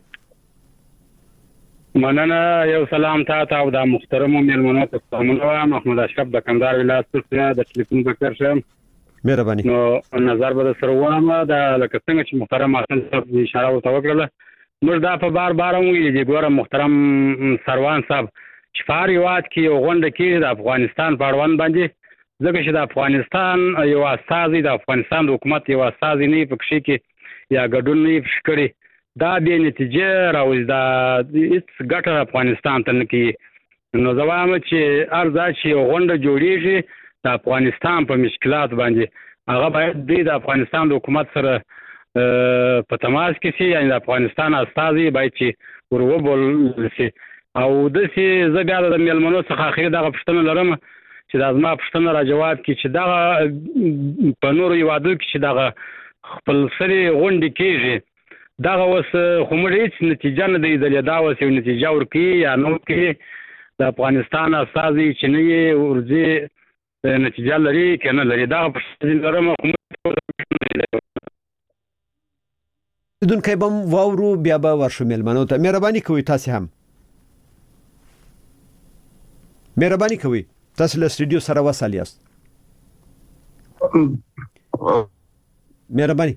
مننه یو سلام ته او د محترم مېلمنو ته سلامونه محمد اشرف د کندهار ولایت څخه د ټلیفون بکر شه مهرباني نو نظر به سره وامه د لکه څنګه چې محترم حسن صاحب اشاره وکړه موږ دا په بار ویل دي ګوره محترم سروان صاحب چې فاریوات کې غونډه کې د افغانستان په اړوند باندې ځکه چې د افغانستان یو اساسي د افغانستان حکومت یو اساسي نه پکې کې یا ګډون نه فشکري دا به نتیجه راوځي دا هیڅ ګټه افغانستان ته نه کوي نو زوامه چې ارزه چې غونډه جوړیږي د افغانستان په مشکلات باندې هغه باید د افغانستان حکومت سره په تماس کې شي یعنی د افغانستان اساسي باید چې وروبول شي او د سي زګا د ملمنو څخه اخر دغه پښتنه لرم چې د ازما پښتنه را جواب کې چې دغه په نور یو عادل کې چې دغه خپل سری غونډې کېږي دغه وس خو موږ هیڅ نتیجه نه دی د دا وس یو نتیجه ورکي یا نو کې د افغانستان اساسي چې نه ورځي نتیجه لري کنه لري دا پښتنه لرم دونکو بم واورو بیا به ورشو ملمنو ته مهرباني کوئ تاسو هم مهرباني کوئ تاسو له سټوډیو سره وصل یاست مهرباني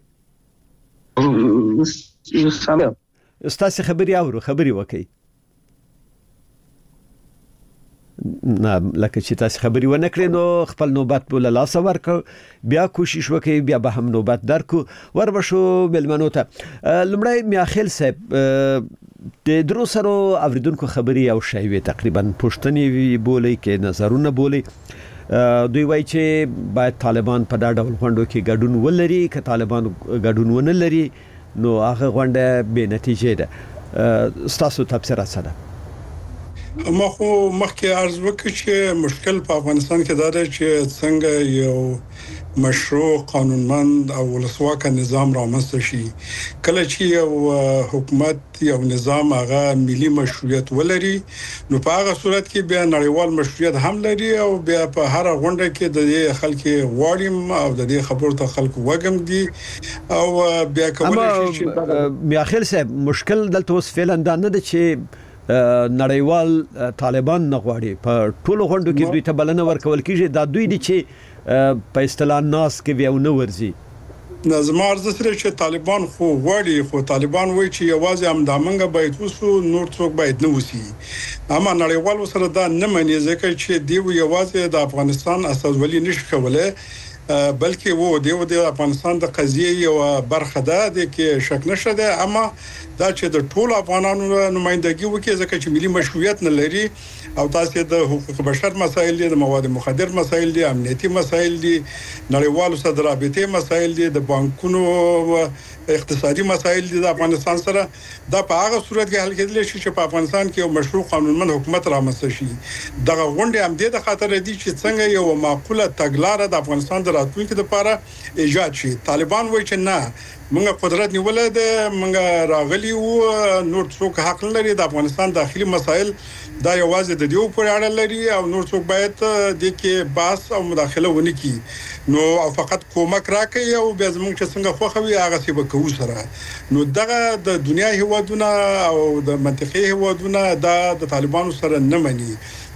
تاسو خبري وکړئ نه لکه چې تاسو خبري ونه کړئ نو خپل نوبت بوله لاس ورکړ بیا کوشش وکړئ بیا به هم نوبت درکو وربشو ملمنو ته لمړی میاخیل صاحب د درو سره اوریدونکو خبري او شایوي تقریبا پښتني بولي کې نظرونه بولي دوی وایي چې باید طالبان په دا ډول غونډو کې ګډون ولري که طالبان ګډون ونه لري نو هغه غونډه به نتیجه ده ستاسو تفسیر سره ما خو مخکې عرض وکړ چې مشکل په افغانستان کې دا دی چې څنګه یو مشروع قانونمند او ولسواک نظام رامنځته شي کله چې یو حکومت یو نظام هغه ملي مشروعیت ولري نو په هغه صورت کې بیا نړیوال مشروعیت هم لري او بیا په هر غونډه کې د خلکو غواړم او د دې خبرو ته خلکو وګم دي او بیا کولای شي چې میاخیل صاحب مشکل دلته اوس فعلا دا نه دی چې نړیوال طالبان نه غواړي په ټولو غونډو کې دوی ته بلنه ورکول کیږي دا دوی دي چې په اصطلاح ناس کې ویونه ورزي نظم ارزه سره چې طالبان خو غواړي خو طالبان وایي چې یوازې همدامنګه باید وسو نور څوک باید نه وسی اما نړیوال سره دا نه مانی ځکه چې دی یوازې د افغانستان اساسولي نشي کولای بلکې وو د افغانستان د قضیه یو برخه ده د کې شک نشته ده اما دا چې د ټولو افغانانو نمائندګي وکړي ځکه چې ملي مشروعیت نه لري او تاسو د حقوق بشر مسایل دي د مواد مخدر مسایل دي امنیتي مسایل دي نړیوالو سره رابطې مسایل دي د بانکونو اقتصادي مسایل دي د افغانستان سره دا په هغه صورت کې حل کېدل شي چې په افغانستان کې یو مشروع قانونمند حکومت رامنځته شي دغه غونډه هم د خاطر دي چې څنګه یو معقوله تګلارې د افغانستان د راتلونکي لپاره ایجاد شي طالبان وایي چې نه موږ قدرت نیولې ده موږ راغلي او نور څوک حق لري د افغانستان داخلي مسایل دا یوازې د دیو پورې اړه لري او نور څوک باید د کې باس او مداخله ونه کړي نو او فقط کومک راکړي او بیا زموږ چې څنګه خوخوي هغه څه وکړو سره نو دغه د دنیا هیوادونه او د منطقي هیوادونه د طالبانو سره نه مني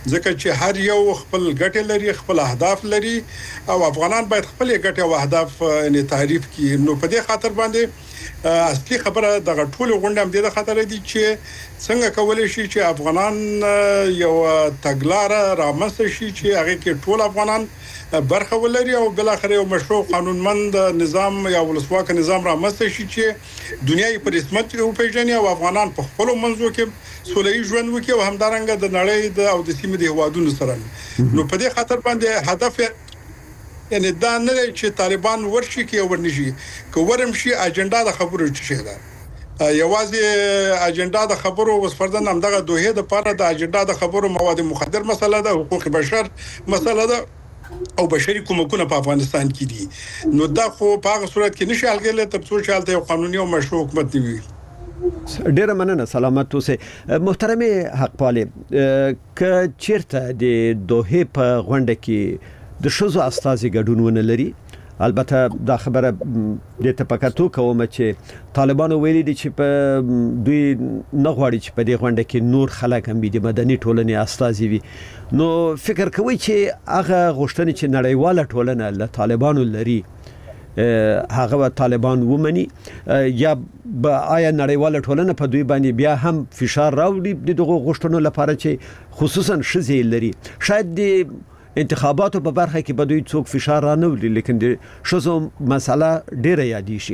ځکه چې هر یو خپل ګټه لري خپل اهداف لري او افغانان باید خپل ګټه او اهداف نه تعریف کړي نو په دې خاطر باندې اصلي خبره د ټولو غونډم د خاطر دي چې څنګه کولای شي چې افغانان یو تګلارې رامنځته شي چې هغه کې ټول افغانان برخه ولري او بل اخر یو مشروع قانونمند نظام یا ولسواک نظام رامنځته شي چې دنیا یې په رسمیت وپیژني او افغانان په خپل منځو کې سولې ژوند وکړي او همدارنګه د نړۍ د او د سیمې د هوادونو سره نو په دې خاطر باندې هدف یعنی دا نه چې طالبان ورشي کې ورنشي که ورم شي اجنډا د خبرو چې ده یوازې اجنډا د خبرو وسفردن همدغه دوه د پاره د اجنډا د خبرو مواد مخدر مسله ده حقوق بشر مسله ده او بشري کومکونه په افغانستان کې دي نو دا خو په هغه صورت کې نشي حلګل تر څو چې حالت یو قانوني او مشروع حکومت دی ډیره مننه سلامت اوسه محترم حقپاله ک چیرته د دوه په غونډه کې د شوزو استازي ګډون لري البته دا خبره د تپکاتو کوم چې طالبانو ویلي دي چې په دوی نه غواړي چې په دې غونډه کې نور خلک هم د مدني ټولنې استازي وي نو فکر کوي چې هغه غوښتنې چې نړیواله ټولنه له طالبانو لري هغه طالبان ومني یا آیا نړیواله ټولنه په دوی باندې بیا هم فشار راوړي دغه غوښتنو لپاره چې خصوصا شذې لري شاید د انتخاباتو په برخه کې به دوی څوک فشار را نه وړي لیکن د شوزو مسله ډیره یادی شي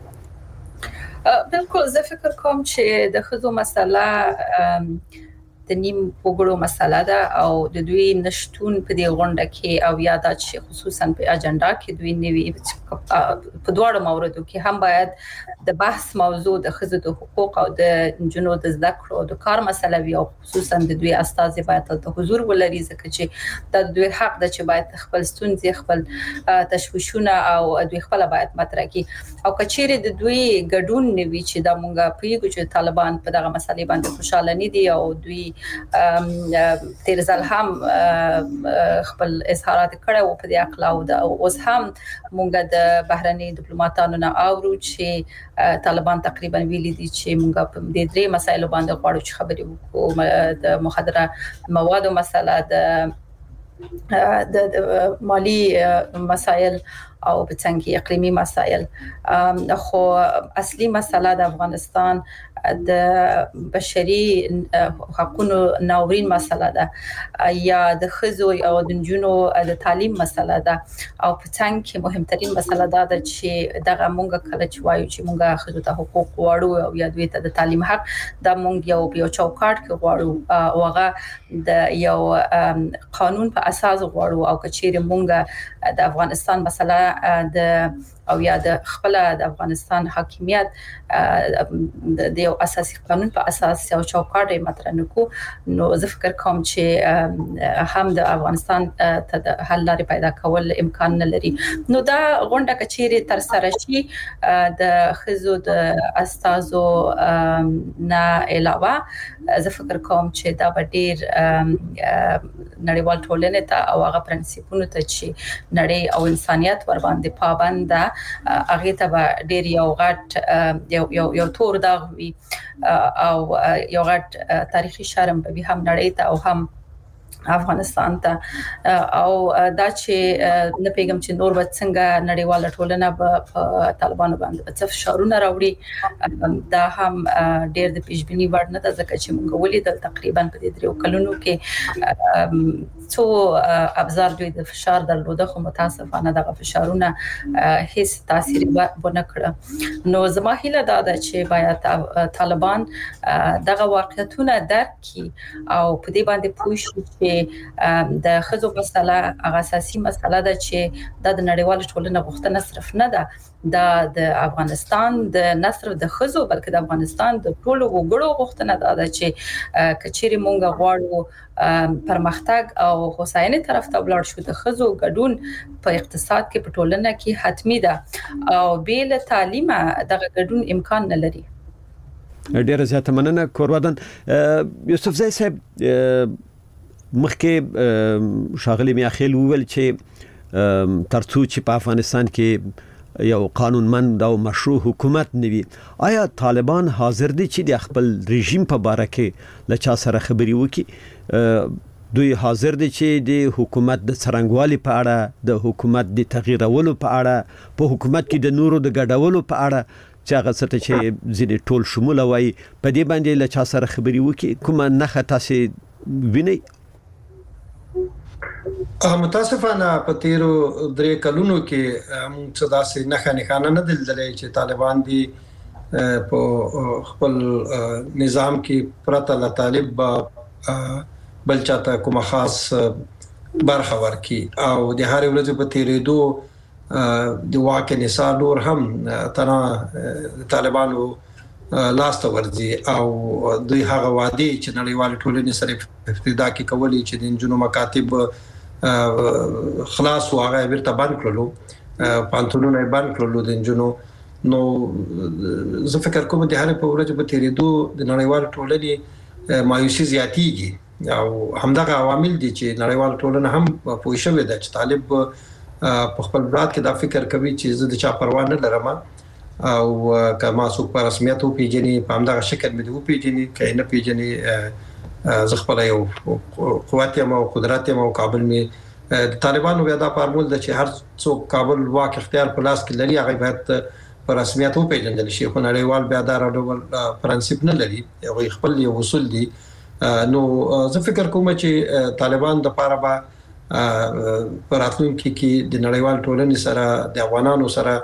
بالکل زه فکر کوم چې د خزو مسله د نیم وګړو مسله ده او د دوی نشټون په دې غونډه کې او یادات شي خصوصا په اجنډا کې دوی نیوي په دواړو موردو کې هم باید د بحث موضوع د خزو د حقوق او د جنو د زده کړو او د کار مسله وي او خصوصا د دوی استازي باید د حضور ولري ځکه چې د دوی حق ده چې باید خپل ستونزې خپل تشویشونه او دوی خپل باید مطرح کړي او کچېره د دوی ګډون نیوي چې د مونږه پیګو چې طالبان په دغه مسلې باندې خوشاله نه دي او دوی تیر ځل هم خپل اظهارات کړه او په دې اقلا او اوس هم مونږ د بهرني ډیپلوماټانو نه اورو چې طالبان تقریبا ویلي دي چې مونږ په دې درې مسایلو باندې غواړو چې خبرې وکړو د مخدره موادو مسله د مالی مسایل او بڅنګي اقلیمی مسایل خو اصلي مسله د افغانستان د بشري حقوقو ناورین مسله ده یا د خزو او د جنونو د تعلیم مسله ده او په څنګه کې مهمترین مسله ده چې دغه مونږ کله چې وایو چې مونږ خزو ته حقوق غواړو او یا دوی ته د تعلیم حق د مونږ یو چوکاټ کې غواړو او هغه د یو قانون په اساس غواړو او کچېره مونږ د افغانستان مسله د او یا د خپل د افغانستان حاکمیت د یو اساسي قانون په اساس یو چوکاټ مطرح نکو نو زه فکر کوم چې هم د افغانستان ته د حل لارې پیدا کول امکان نه لري نو دا غونډه کچېره تر سره شي د خزو د استازو نه علاوه زه فکر کوم چې دا به ډیر نړیوال ټولنې ته او هغه پرنسپونو ته چې نړۍ او انسانيت ور باندې پابند ده هغه ته ډیر یو غټ یو تور داغ وي او یو غټ تاریخي شرم به هم نړۍ ته او هم افغانستان ته او دا چې نه پیغام چې نور به څنګه نړیواله ټولنه په طالبانو باندې په فشارونه راوړي دا هم ډېر د پیشبینی وړ نه ده ځکه چې موږ ولیدل تقریبا په دې درو کلونو کې څو ابزار دوی د فشار درلوده خو متاسفانه دغه فشارونه هیڅ تاثیر ونه کړ نو زما هیله دا ده چې باید طالبان دغه واقعیتونه درک کړي او په دې باندې پوه شي د خزو مسله هغه اساسي مسله ده چې د نړیوال ټولنې غوښتنه صرف نه ده د افغانستان د نصر د خزو بلکې د افغانستان د ټولو وګړو غوښتنه ده چې کچېری مونږ غواړو پرمختګ او هوساینې طرف ته ولاړ شو د خزو ګډون په اقتصاد کې په ټولنه کې حتمی ده او بیل تعلیم دغه ګډون امکان نه لري ډیره زیاته مننه کوروادن یوسف زئی صاحب مخکې شاغلی میاخیل وویل چې ترڅو چې په افغانستان کې یو قانونمند او مشروع حکومت نوي آیا طالبان حاضر دي چې د خپل رژیم په باره کې له چا سره خبري وکړي دوی حاضر دي چې د حکومت د څرنګوالي په اړه د حکومت د تغییرولو په اړه په حکومت کې د نورو د ګډولو په اړه چې هغه څه چې ځینې ټول شموله وای په دې باندې له چا سره خبري وکي کومه نخه تاسو ویني؟ متاسفانه په تیرو 3 کلونو کې موږ څه داسې نښانه نه دلدلې چې طالبان دي په خپل نظام کې پرته له طالب بل چاته کومه خاص برخه ورکي او د هر ورځې په تیرېدو د واقع نثار نور هم تنا طالبانو لاست ورځي او دوی هغه وادي چې نړیوال ټولنې سره افتدا کې کولی چې د جنو مکاتب خلاص واغه ورته بند کړلو پانتونونه بند کړلو د جنو نو زه فکر کوم د هر په ورځ په تیرېدو د نړیوال ټولنې مایوسي زیاتیږي او همدغه عوامل دي چې نړیوال ټولنه هم پوه شوې ده چې طالب په خپل ذات کې دا فکر کوي چې زه د چا پروا نه لرم او کما څوک په رسمیت او پیجنې په همدغه شکل مې دی او پیجنې کینه پیجنې زه خپل یو قوت یم او قدرت یم او کابل مې طالبانو بیا دا فارمول د چې هر څوک کابل واک اختیار په لاس کې لري هغه باید په رسمیت او پیجندل شي خو نړیوال بیا دا ډول پرنسپ نه لري هغه خپل یو اصول دي نو زه فکر کوم چې طالبان د لپاره به پراتلونکو کې د نړیوال ټولنې سره د افغانانو سره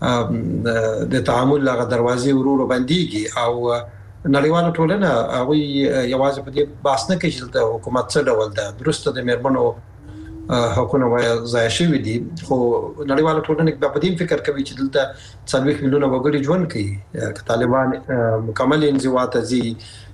د تعامل لغه دروازې ورو بنديږي او نړیواله ټولنه هغه یوازې په دې باس نه کوي چې د حکومت څخه ډول ده درسته د مېرمنو حکومت ځای شوی دي خو نړیواله ټولنه په دې فکر کوي چې دلته 40 میلیونه وګړي ژوند کوي طالبان مکمل انزوا ته زی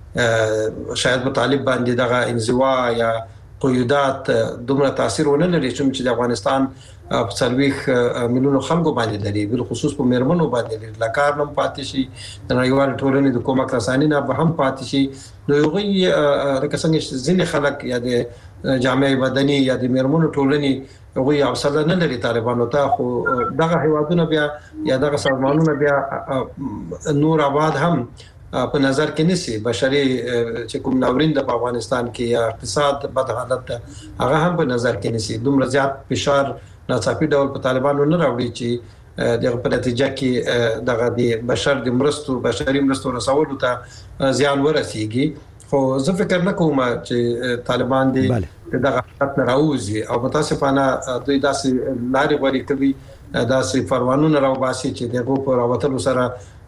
شاید په طالب باندې دغه انزوا یا قیودات دومره تاثیر ونه لري چې د افغانستان په 40 میلیونو خلکو باندې لري بل خصوص په مېرمنو باندې لري لکار نم پاتې شي د نړیوال ټولنې د کومک رساني نه به هم پاتې شي نو یو لکه څنګه ځینې خلک یا د جامعه مدني یا د مېرمنو ټولنې هغه اوسله نه لري طالبانو ته خو دغه هیوادونه بیا یا دغه سازمانونه بیا نور آباد هم په نظر کې نسی بشري چې کوم ناورین د افغانستان کې یا اقتصاد بد حالت هغه هم په نظر کې نسی دومره زیات فشار ناڅاپي ډول په طالبانو نه راوړي چې دغه په نتیجه کې دغه د بشري مرستو رسولو ته زیان ورسیږي خو زه فکر نه کوم چې طالبان دي دغه حالت نه راوځي او متاسفانه دوی داسې لارې غوړي کوي داسې پروانونه راوباسي چې دغه په راوتلو سره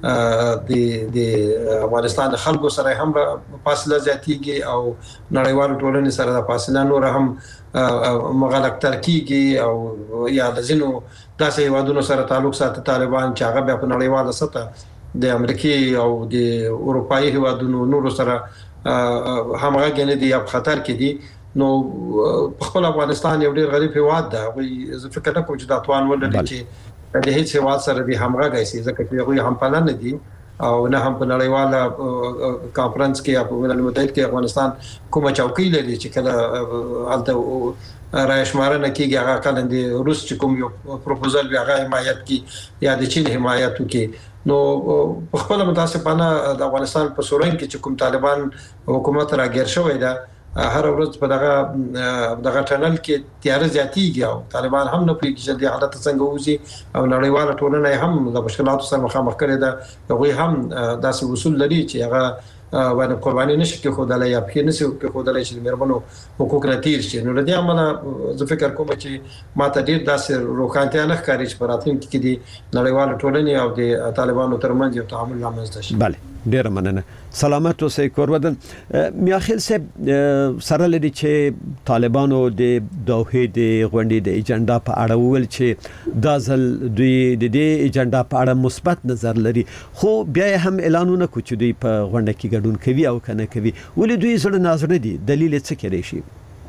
د افغانستان د خلکو سره هم فاصله زیاتیږي او نړیوال ټولنې سره د فاصله نور هم مغلق ترکیږي او یا د زینو داسې هیوادونو سره تعلق ساتي طالبان چې هغه بیا په نړیواله سطح د امریکای او د اروپאי هیوادونو نور سره همغه غنې دي په خطر کې دي نو په خپل افغانستان یو ډیر غریب هیواد ده وي زه فکر نه کوم چې دا توان ولري چې د هیڅ هیواد سره به همغږي شي ځکه چې هغه هم پلان دي او نه هم په نړیواله کانفرنس کې په ملل متحد کې افغانستان کومه چوکۍ لري چې کله الته رايشمارنه کېږي هغه کله د روس چې کوم یو پروپوزل بیا هغه حمایت کې یا د چین حمایت کې نو په خپل متاسفانه د افغانستان په سورین کې چې کوم طالبان حکومت راګیر شوی ده هر ورځ په دغه ټنل کې تیار زیاتیږي او طالبان هم نه پوهیږي چې د حالت څنګه وځي او نړیواله ټولنه هم د مشکلاتو سره مخامخ کړي ده هغه هم داسې اصول لري چې هغه باندې قرباني نشي کې خدای یا په نشي کې خدای چې مېرمنو حقوق راتیر شي نو لدی عمله زه فکر کوم چې ماته ډیر داسې روښانتیا نه ښکاري چې پراتونکو کې دي نړیواله ټولنه او د طالبانو ترمنځ یو تعامل رامنځته شي بله ډیر مننه سلامت اوسئ کوروردن میاخیل صاحب سره لري چې طالبانو د دوحې د غونډې د ایجنډا په اړه وویل چې دا ځل دوی د دې ایجنډا په اړه مثبت نظر لري خو بیا هم اعلانونه کوي چې دوی په غونډه کې ګډون کوي او کنه کوي ولې دوی زړه ناظر دي دلیل څه کېدای شي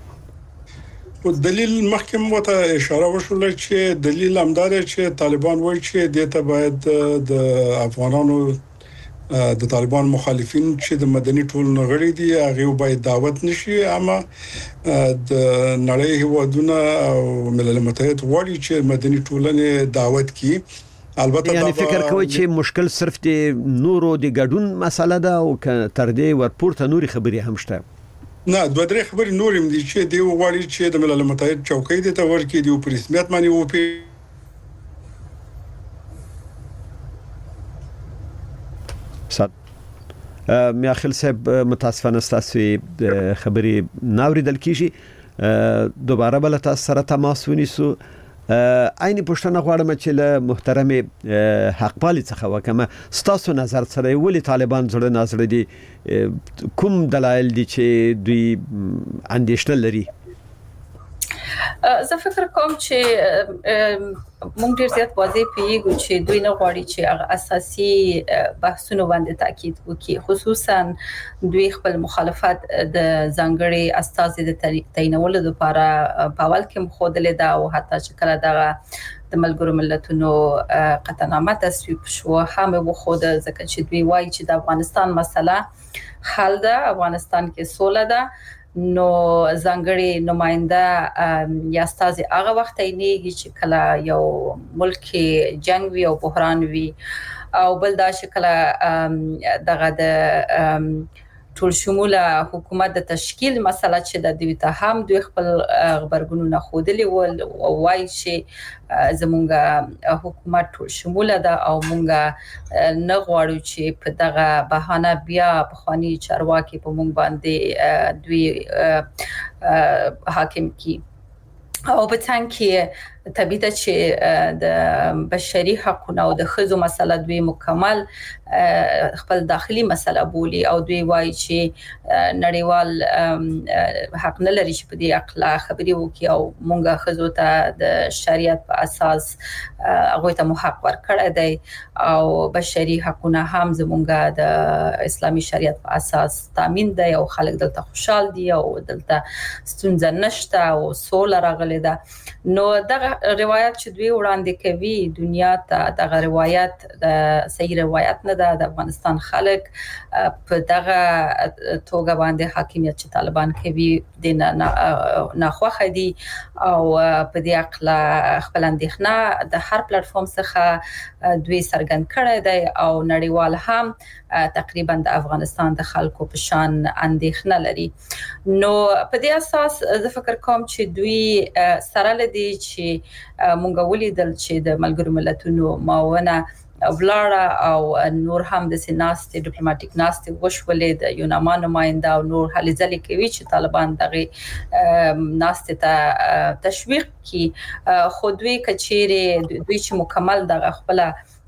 او دلیل محکم وته اشاره وشول چې دلیل همدار چې طالبان وایي چې دته باید د افغانانو د طالبان مخالفین چې د مدني ټولنې غړي دي هغه باید دعوت نشي اما د نړۍ هیوادونه او ملل متحد غواړي چې مدني ټولنې دعوت کړي البته یعنی فکر کوي چې مشکل صرف د نورو د ګډون مسله ده او تر دې ورپورته نوري خبري هم شته نه دوه درې خبرې نورم دي چې دی وغواړي چې د ملل متحد چوکۍ د تور کې دی په رسمیت باندې وپی میاخیل صاحب متاسفانه ستاسو خبري ناوریدل کیږي دوباره بل تاسو سره تماس ونیسو عین پښتنه غواړم چې له محترم حق پالي څخه وکم ستاسو نظر سره ولې طالبان زړه نازړه دي کوم دلایل دي چې دوی اندیشنه لري زه فکر کوم چې مونږ ډیر زیات واضح پیږو چې دوی نه غواړي چې هغه اساسي بحثونو باندې تاکید وکړي خصوصا دوی خپل مخالفت د ځانګړي استازي د تعینولو لپاره په اول کې مخودل دا او حتی چې کله دا د ملګرو ملتونو قطعنامه تصویب شو هم وخوده ځکه چې دوی وایي چې د افغانستان مسله حل ده افغانستان کې سوله ده نو ځانګړي نماینده یا استاد هغه وخت یې چې کله یو ملک جنگ وی او بحران وی او بل دا چې کله دغه د ټول شموله حکومت د تشکیل مسله چې د دوی ته هم دوی خپل خبرګونونه خودلی ول او وایي چې زمونږ حکومت ټول شموله ده او مونږ نه غواړو چې په دغه بهانه بیا په خواني چارواکي په مونږ باندې دوی حاکم کی او په څنګه طبيعت چې د بشري حقوقو او د ښځو مسله دوی مکمل خپل داخلي مسله بولي او دوی وایي چې نړیوال حق نه لري چې په دې اقلا خبري وکړي او مونږه ښځو ته د شریعت په اساس هغه ته حق ورکړی دی او بشري حقوقو هم زمونږه د اسلامي شریعت په اساس تامین دی او خلک دلته خوشحال دي او دلته ستونزه نشته او سوله راغلي ده نو دغه روایت چې دوی وړاندې کوي دنیا ته دغه روایت د صحیح روایت نه ده د افغانستان خلک په دغه توګه باندې حاکمیت چې طالبان کوي د نه خوخه دي او په دې اقلا خپل اندېښنه د هر پلیټ فارم څخه دوی څرګند کړی دی او نړیوال هم تقریبا د افغانستان د خلکو په شان اندېښنه لري نو په دې اساس زه فکر کوم چې دوی سره لدی چې مونږ ولیدل چې د ملګرو ملتونو معاونه ولاړه او نور هم د سیناستي ډیپلوماټیک ناستي وشولې د یوناما نماینده او نور هلې ځلې کوي چې طالبان دغه ناستي ته تشویق کی خو دوی کچېره دوی چې مکمل دغه خپل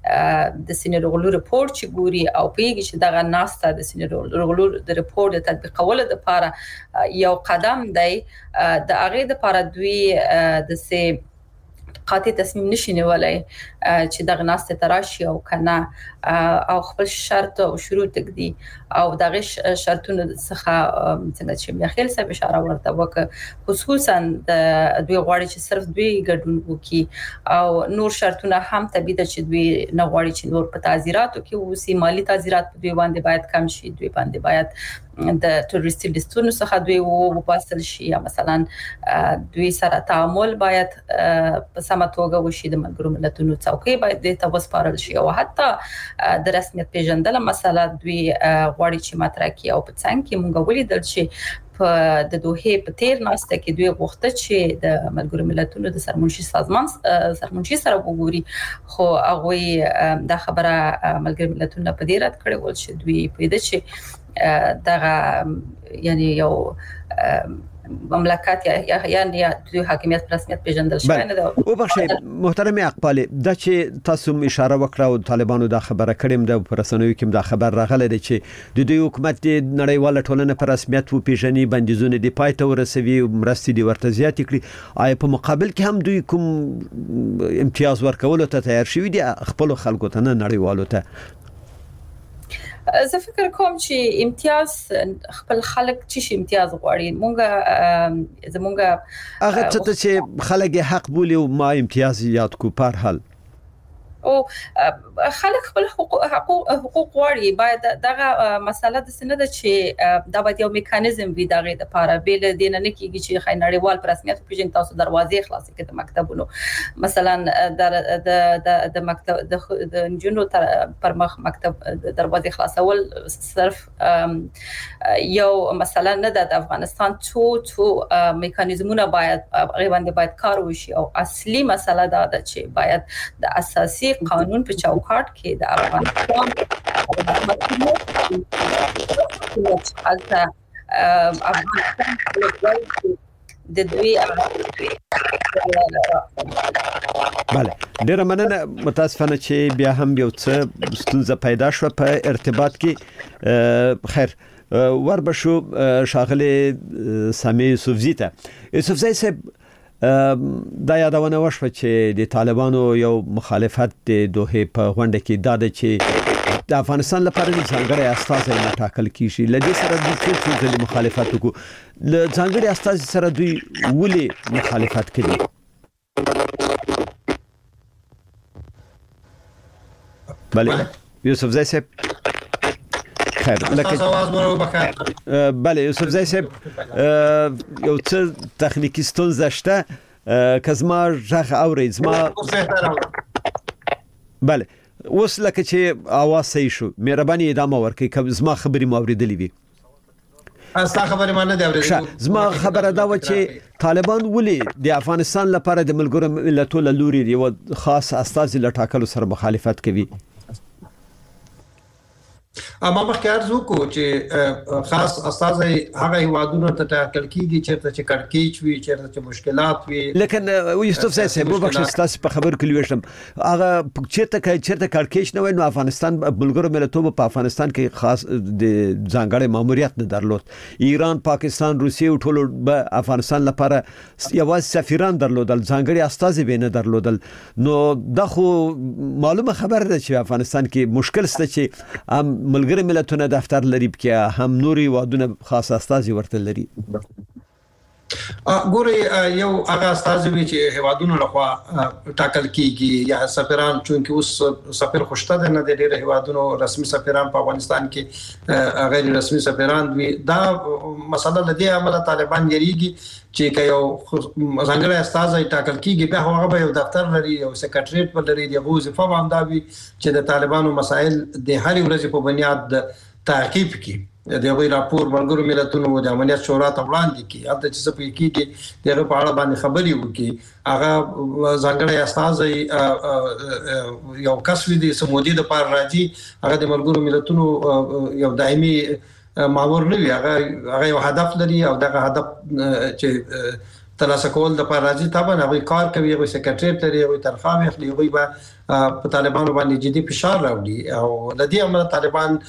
د سینیرغلو رپورت چې ګوري او پیږي چې دغه ناسته د سینیرغلو د رپورت د تطبیقولو لپاره یو قدم دی د هغه لپاره دوی د سه قاطع تصمیم نشي نیولای چې دغه ناسته تراشي او کنه او خپل شرط او شروط دي او دغه شرطونه څخه څنګه چې میاخیل صاحب اشاره ورته وکړه خصوصا د دوی غواړي چې صرف دوی ګډون وکړي او نور شرطونه هم طبيعت چې دوی نه غواړي چې نور په تعزیراتو کې وسی مالی تعزیرات په دوی باندې باید کم شي دوی باندې باید د ټوریستي لیستونو څخه دوی وباسل شي یا مثلا دوی سره تعامل باید په سمه توګه وشي د ملګرو ملتونو څوکۍ باید د توسپارل شي او حتی د رسمیت پیژندل مسله دوی غواړي چې مطرح کړي او په څنګه کې مونږ ولیدل چې په د دوه په تیر ناسته کې دوی غوښته چې د ملګرو ملتونو د سرمنشي سازمان سرمنشي سره وګوري خو هغه د خبره ملګرو ملتونو په دې رد کړي ول چې دوی په دې چې دغه یعنی یو مملکت یا دوی حاکمیت رسمیت پیژندل شوی نه ده او بخښه محترم اقبال د چې تاسو اشاره وکړه او طالبانو دا خبره کړم د پرسنوي کې دا خبر راغله چې د دوی حکومت د نړیوال ټولنې پر رسمیت و پیژني بندیزونه د پایته ورسوي مرستې د ورته زیات کړي آی په مقابل کې هم دوی کوم امتیاز ورکول ته تیار شوی دي خپل خلکو ته نه نړیوالو ته زه فکر کوم چې امتیاز خپل خلک چې امتیاز غواړي مونږه زمونږه هغه څه چې خلک حق بولي او ما امتیاز یاد کو پر حال او خلک خپل حقوق غواړي باید دغه مسله د سند چې دا باید یو میکانیزم وي دغه د لپاره بیل دین نه کیږي چې خای نړیوال پر رسمیت پیژن تاسو دروازې خلاصې کړي د مکتبونو مثلا د مکتب د جنو پر مخ مکتب دروازې خلاصول صرف یو مسله نه ده د افغانستان څو میکانیزمونه باید غوښنه باید کار وشي او اصلي مسله دا ده چې باید د اساسي قانون په چوکاټ کې د افغانستان د دوی بله ډیره مننه متاسفانه چې بیا هم یو څه ستونزه پیدا شو په ارتباط کې خیر وربشو شاغله سامي یوسفزی ته یوسفزی صاحب دا یادونه وشوه چې د طالبانو یو مخالفت د دوه په غونډه کې داده چې د افغانستان لپاره ځانګړی استازی نه ټاکل کیږي لدې سره د څه مخالفت وکړو ل ځانګړي استازي سره دوی ولې مخالفت کوي بله یوسفزی صاحب خیر لکه بله یوسفزی صاحب یو څه تخنیکی ستونزه شته کزما ژغ اورید زما بله اوس لکه چې اواز صحیح شو مهرباني ادامه ورکړئ که زما خبرې مو اوریدلې وي استا خبرې ما نه دی اوریدلې زما خبره دا و چې طالبان ولې د افغانستان لپاره د ملګرو ملتونو لوري یو خاص استازي لټاکلو سره مخالفت کوي اما مخکې ارزو کو چې خاص استاد هغه هیوادونو ته ټاکل کیږي چې کړکېچ وي چې مشکلات وي لیکن یوسف صاحب وبخښه تاسو په خبر کې لوښم هغه چې کړکېچ نه وي نو افغانستان بلګرو ملتونو په افغانستان کې خاص د ځانګړي ماموریت نه درلود ایران پاکستان روسیه او ټول په افغانستان لپاره یوازې سفیران درلودل ځانګړي استازي به نه درلودل نو دا خو معلومه خبره ده چې افغانستان کې مشکل شته چې ملګری ملتونه دفتر لري کې هم نوري وادونه خاص استازي ورته لري ګوري یو هغه استازي چې هیوادونو لخوا ټاکل کیږي یا سفیران چونکی اوس سفیر خوشته نه د ډېر هیوادونو رسمي سفیران په افغانستان کې غیر رسمي سفیران وي دا مسله لدی عمله طالبان یریږي چې یو ځانګړی استازي ټاکل کیږي به هغه به یو دفتر لري او سکرټریټ په لري د وظیفه باندې وي چې د طالبانو مسائل د هر ورځ په بنیاد تعقیب کی د غوی راپور ملګرو ملتونو د امنیت شورا ته وړاندې کی هغه چې څه پې کیږي دغه په اړه باندې خبري وکي هغه ځانګړی استازي یو کس وی دي سمودي د پار راځي هغه د ملګرو ملتونو یو دایمي مامور نه وي هغه یو هدف لري او دغه هدف چې ترلاسه کول د پاره راځي طبعا هغه کار کوي هغه سکرټریټ لري هغه تنخواه اخلي هغه په طالبانو باندې جدي فشار راوړي او د دې عمل طالبان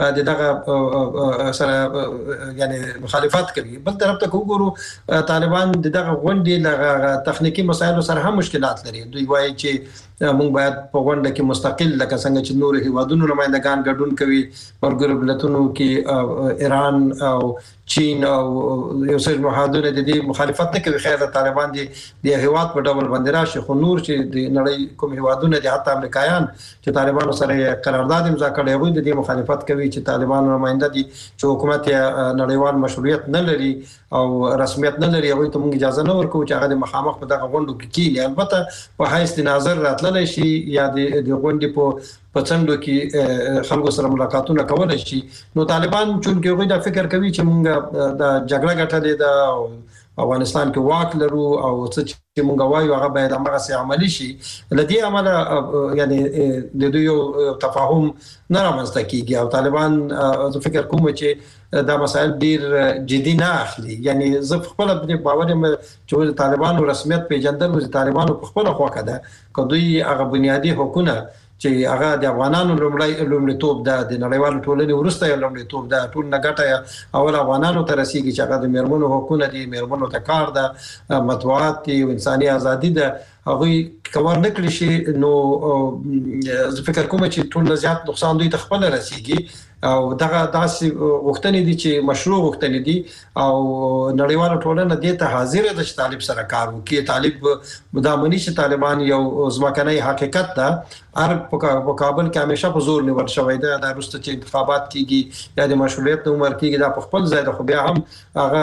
دغه سره یعنی مخالفت کوي بل طرف ته وګورو طالبان دغه غونډې لغه تخنیکی مسایل سره هم مشکلات لري دوی وایي چې موږ باید په غونډه کې مستقل لکه څنګه چې نور هیوادونو نمائندگان ګډون کوي ورګر ملتونو کې ایران او چین او یو څه مهاجرونه د دې مخالفت نه کوي خیر طالبان دي د هیواد په ډول باندې راشي خو نور چې د نړۍ کوم هیوادونه دي حتی امریکایان چې طالبانو سره قرارداد امضا کړی وي د دې مخالفت کوي چې طالبان نماینده دي چې حکومت نړیوال مشروعیت نه لري او رسمیت نه لري هغه ته موږ اجازه نه ورکوو چې هغه د مخامخ په دغه غونډو کې کیږي البته په حیث ناظر راتللی شي یا د غونډې په څنډو کې خلکو سره ملاقاتونه کولای شي نو طالبان چونکه هغه د فکر کوي چې موږ د جګړه ګټلې ده افغانستان کې واک لرو او څه چې موږ وایو هغه باید هغه سي عملی شي لدی عمله یعنی د دوی تفاهم نه رامنځته کیږي او طالبان زه فکر کوم چې دا مسائل ډیر جدي نه اخلي یعنی زه خپل په باور یم چې طالبانو رسمیت پیژندل او طالبانو په خپل خوکه ده کدوې هغه بنیادی حقوقونه چې هغه د افغانانو لومړیتوب ده د نړیوال ټولنې ورسته یو لومړیتوب ده ټول نګټه اول افغانانو ته رسیدي چې هغه د میرمنو حقوقونه دي میرمنو ته کار ده مطبوعات دي او انساني ازادي ده هغه کور نکړي شي نو فکر کوم چې ټول زیات نقصان دوی ته خپل رسیدي او دغه داسې غوښتنې دي چې مشروع غوښتنې دي او نړیواله ټولنه دې ته حاضر ده چې طالب سره کار وکړي. طالب مدامني چې طالبان یو ځمکنی حقیقت ده هر په کابل کې همیشه په زور نیول شوی ده. د وروسته چې انتخابات کیږي یا د مشروعیت عمر کیږي دا په خپل ځای ده، خو بیا هم هغه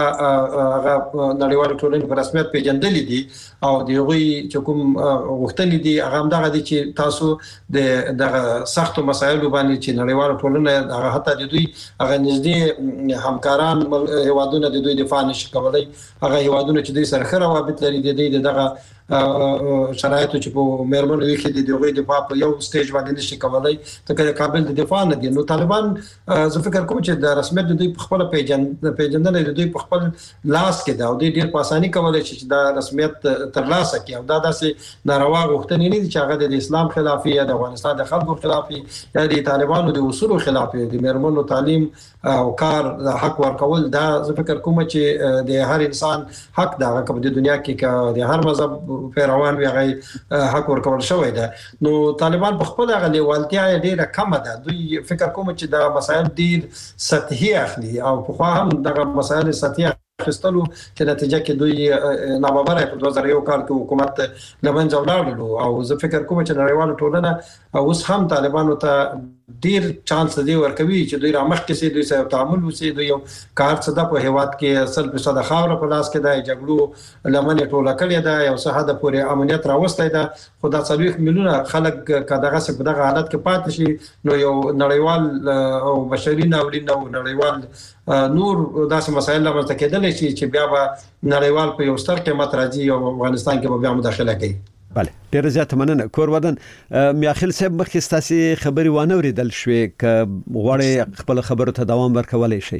نړیواله ټولنه په رسمیت پیژندلې دي او دغه چې کوم غوښتنې دي هغه هم دغه دي چې تاسو د سختو مسایلو باندې چې نړیواله ټولنه هغه حتی د دوی هغه نږدې همکاران هیوادونه د دوی دفاع نشي کولای، هغه هیوادونه چې دوی سره ښه روابط لري د دغه شرایطو چې په مېرمنو کې د دغه دفاع په یو سټیج باندې نشي کولای ته قابل د دفاع نه دي. نو طالبان زه فکر کوم چې د رسمیت د دوی په خپل پیژندنه د دوی په خپل لاس کې دا او د ډیر په اساني کولای شي چې دا رسمیت ترلاسه کړي او دا داسې ناروا غوښتنې نه دي چې هغه د اسلام خلاف یا د افغانستان د خلکو خلاف یا د طالبانو د اصولو خلاف دي. د مېرمنو تعلیم او کار حق ورکول دا زه فکر کوم چې د هر انسان حق دا کوم د دنیا کې د هر مذهب پیروان وي هغه حق ورکول شوی ده. نو طالبان په خپل هغه لیوالتیا ډیره کم ده. دوی فکر کوم چې دا مسایل ډیر سطحي اخلي او په خو هم دغه مسایل سطحي خستلو چې نتیجه کې دوی ناببره په 2001 کال کې حکومت لمنځه ولاړلو او زه فکر کوم چې نړیواله ټولنه اوس هم طالبانو ته ډیر چانس دی ورکوي چې دوی رامخ کې سي دوی سره تعامل وسي. دوی یو کار څه د په هیواد کې 100% خاور په لاس کې د جګړو لمنې ټوله کړې ده، یو څه حد پورې امنیت راوستي ده، خو دا 40 میلیونه خلک کداغه څه په دغه حالت کې پاتې شي نو یو نړیوال او بشري ناورین او نړیوال نور داسې مسایل لمرته کېدل چې بیا به نړیوال په یو ستر قیمت راځي او افغانستان کې به بیا مداخله کوي. بله ډیر زیات مننه کور ودان میاخیل صاحب مخکې ستاسو خبري وانه ورېدل شوې ک غوړې خپل خبرو ته دوام ورکولای شي.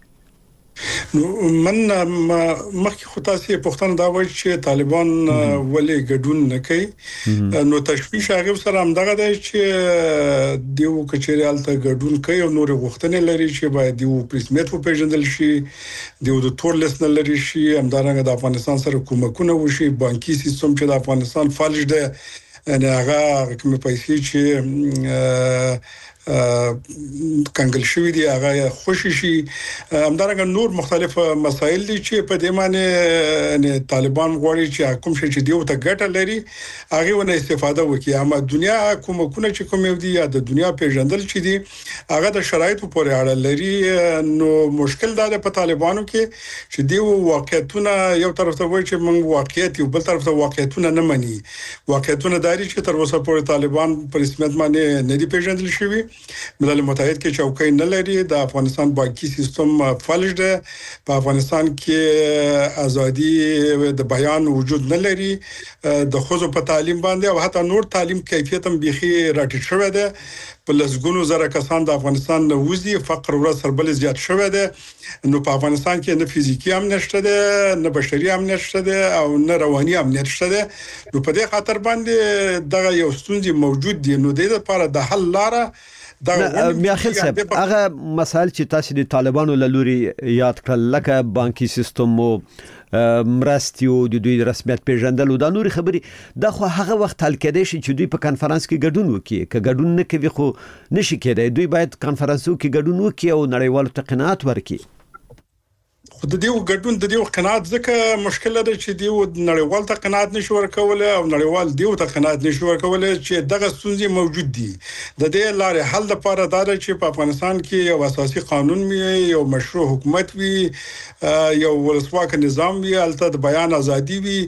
من مخکې خو تاسو پوښتنه دا وایي چې طالبان ولې ګډون نه کوي. نو تشویش هغه سره هم دغه دی چې دیو کچریال ته ګډون کوي او نور غوښتنې لري چې باید دیو پرسمیت په پیژندل شي، دیو د تور لیست لري شي، همدارنګه د افغانستان سره کومکونه وشي، بانکي سیستم چې د افغانستان فالج دی ان هغه کوم پیسې چې کنګل شوی دی هغه خوشی شي. همدارنګه نور مختلف مسایل دي چې په دې معنی طالبان غواړي چې کوم شي چې دیو ته ګټه لري هغه ونه استفاده وکړي. اما دنیا کومکونه چې کوم دی یا د دنیا پیژندل چې دي هغه د شرایطو پورې اړه لري. نو مشکل دا په طالبانو کې چې دیو واقعیتونه یو طرف ته وایي چې موږ واقعیت یو بل طرف ته واقعیتونه نه مني. واقعیتونه داري چې تر اوسه پورې طالبان په رسمیت باندې نه دي پیژندل شوی. ملل متحد کې چوکۍ نه لري، د افغانستان بانکي سیستم فلج ده، په افغانستان کې ازادي د بیان وجود نه لري، د خوځو په تعلیم باندې او حتی نور تعلیم کیفیت هم بيخي راټیټ شوی ده. په لسګونو زره کسان د افغانستان نه وځي، فقر ورځ تر بلې زیات شوی ده. نو په افغانستان کې نه فزیکی امنیت شته ده، نه بشري امنیت شته ده او نه رواني امنیت شته ده. نو په دې خاطر باندې دغه یو ستونزې موجود دي. نو د لپاره د حل لاره میاخیل صاحب هغه مسائل چې تاسو د طالبانو لوري یاد کړل لکه بانکي سیستم او مرستیو د دوی رسمیت پیژندل او د نور خبري د خو هغه وخت حل کېدای شي چې دوی په کانفرنس کې ګډون وکړي. که ګډون نه کوي خو نشي کېدای. دوی باید کانفرنسو کې ګډون وکړي او نړیوالو ته قناعت ورکړي. خو د دې ګډون د دې قناعت ځکه مشکل ده چې دی نړیوال ته قناعت نشو ورکول او نړیوال دیو ته قناعت نشو ورکول چې دغه ستونزې موجود دي. د دې لارې حل لپاره دا ده چې په افغانستان کې یو اساسي قانون وي، یو مشروع حکومت وي، یو ولسواک نظام وي، البته د بیان ازادي وي.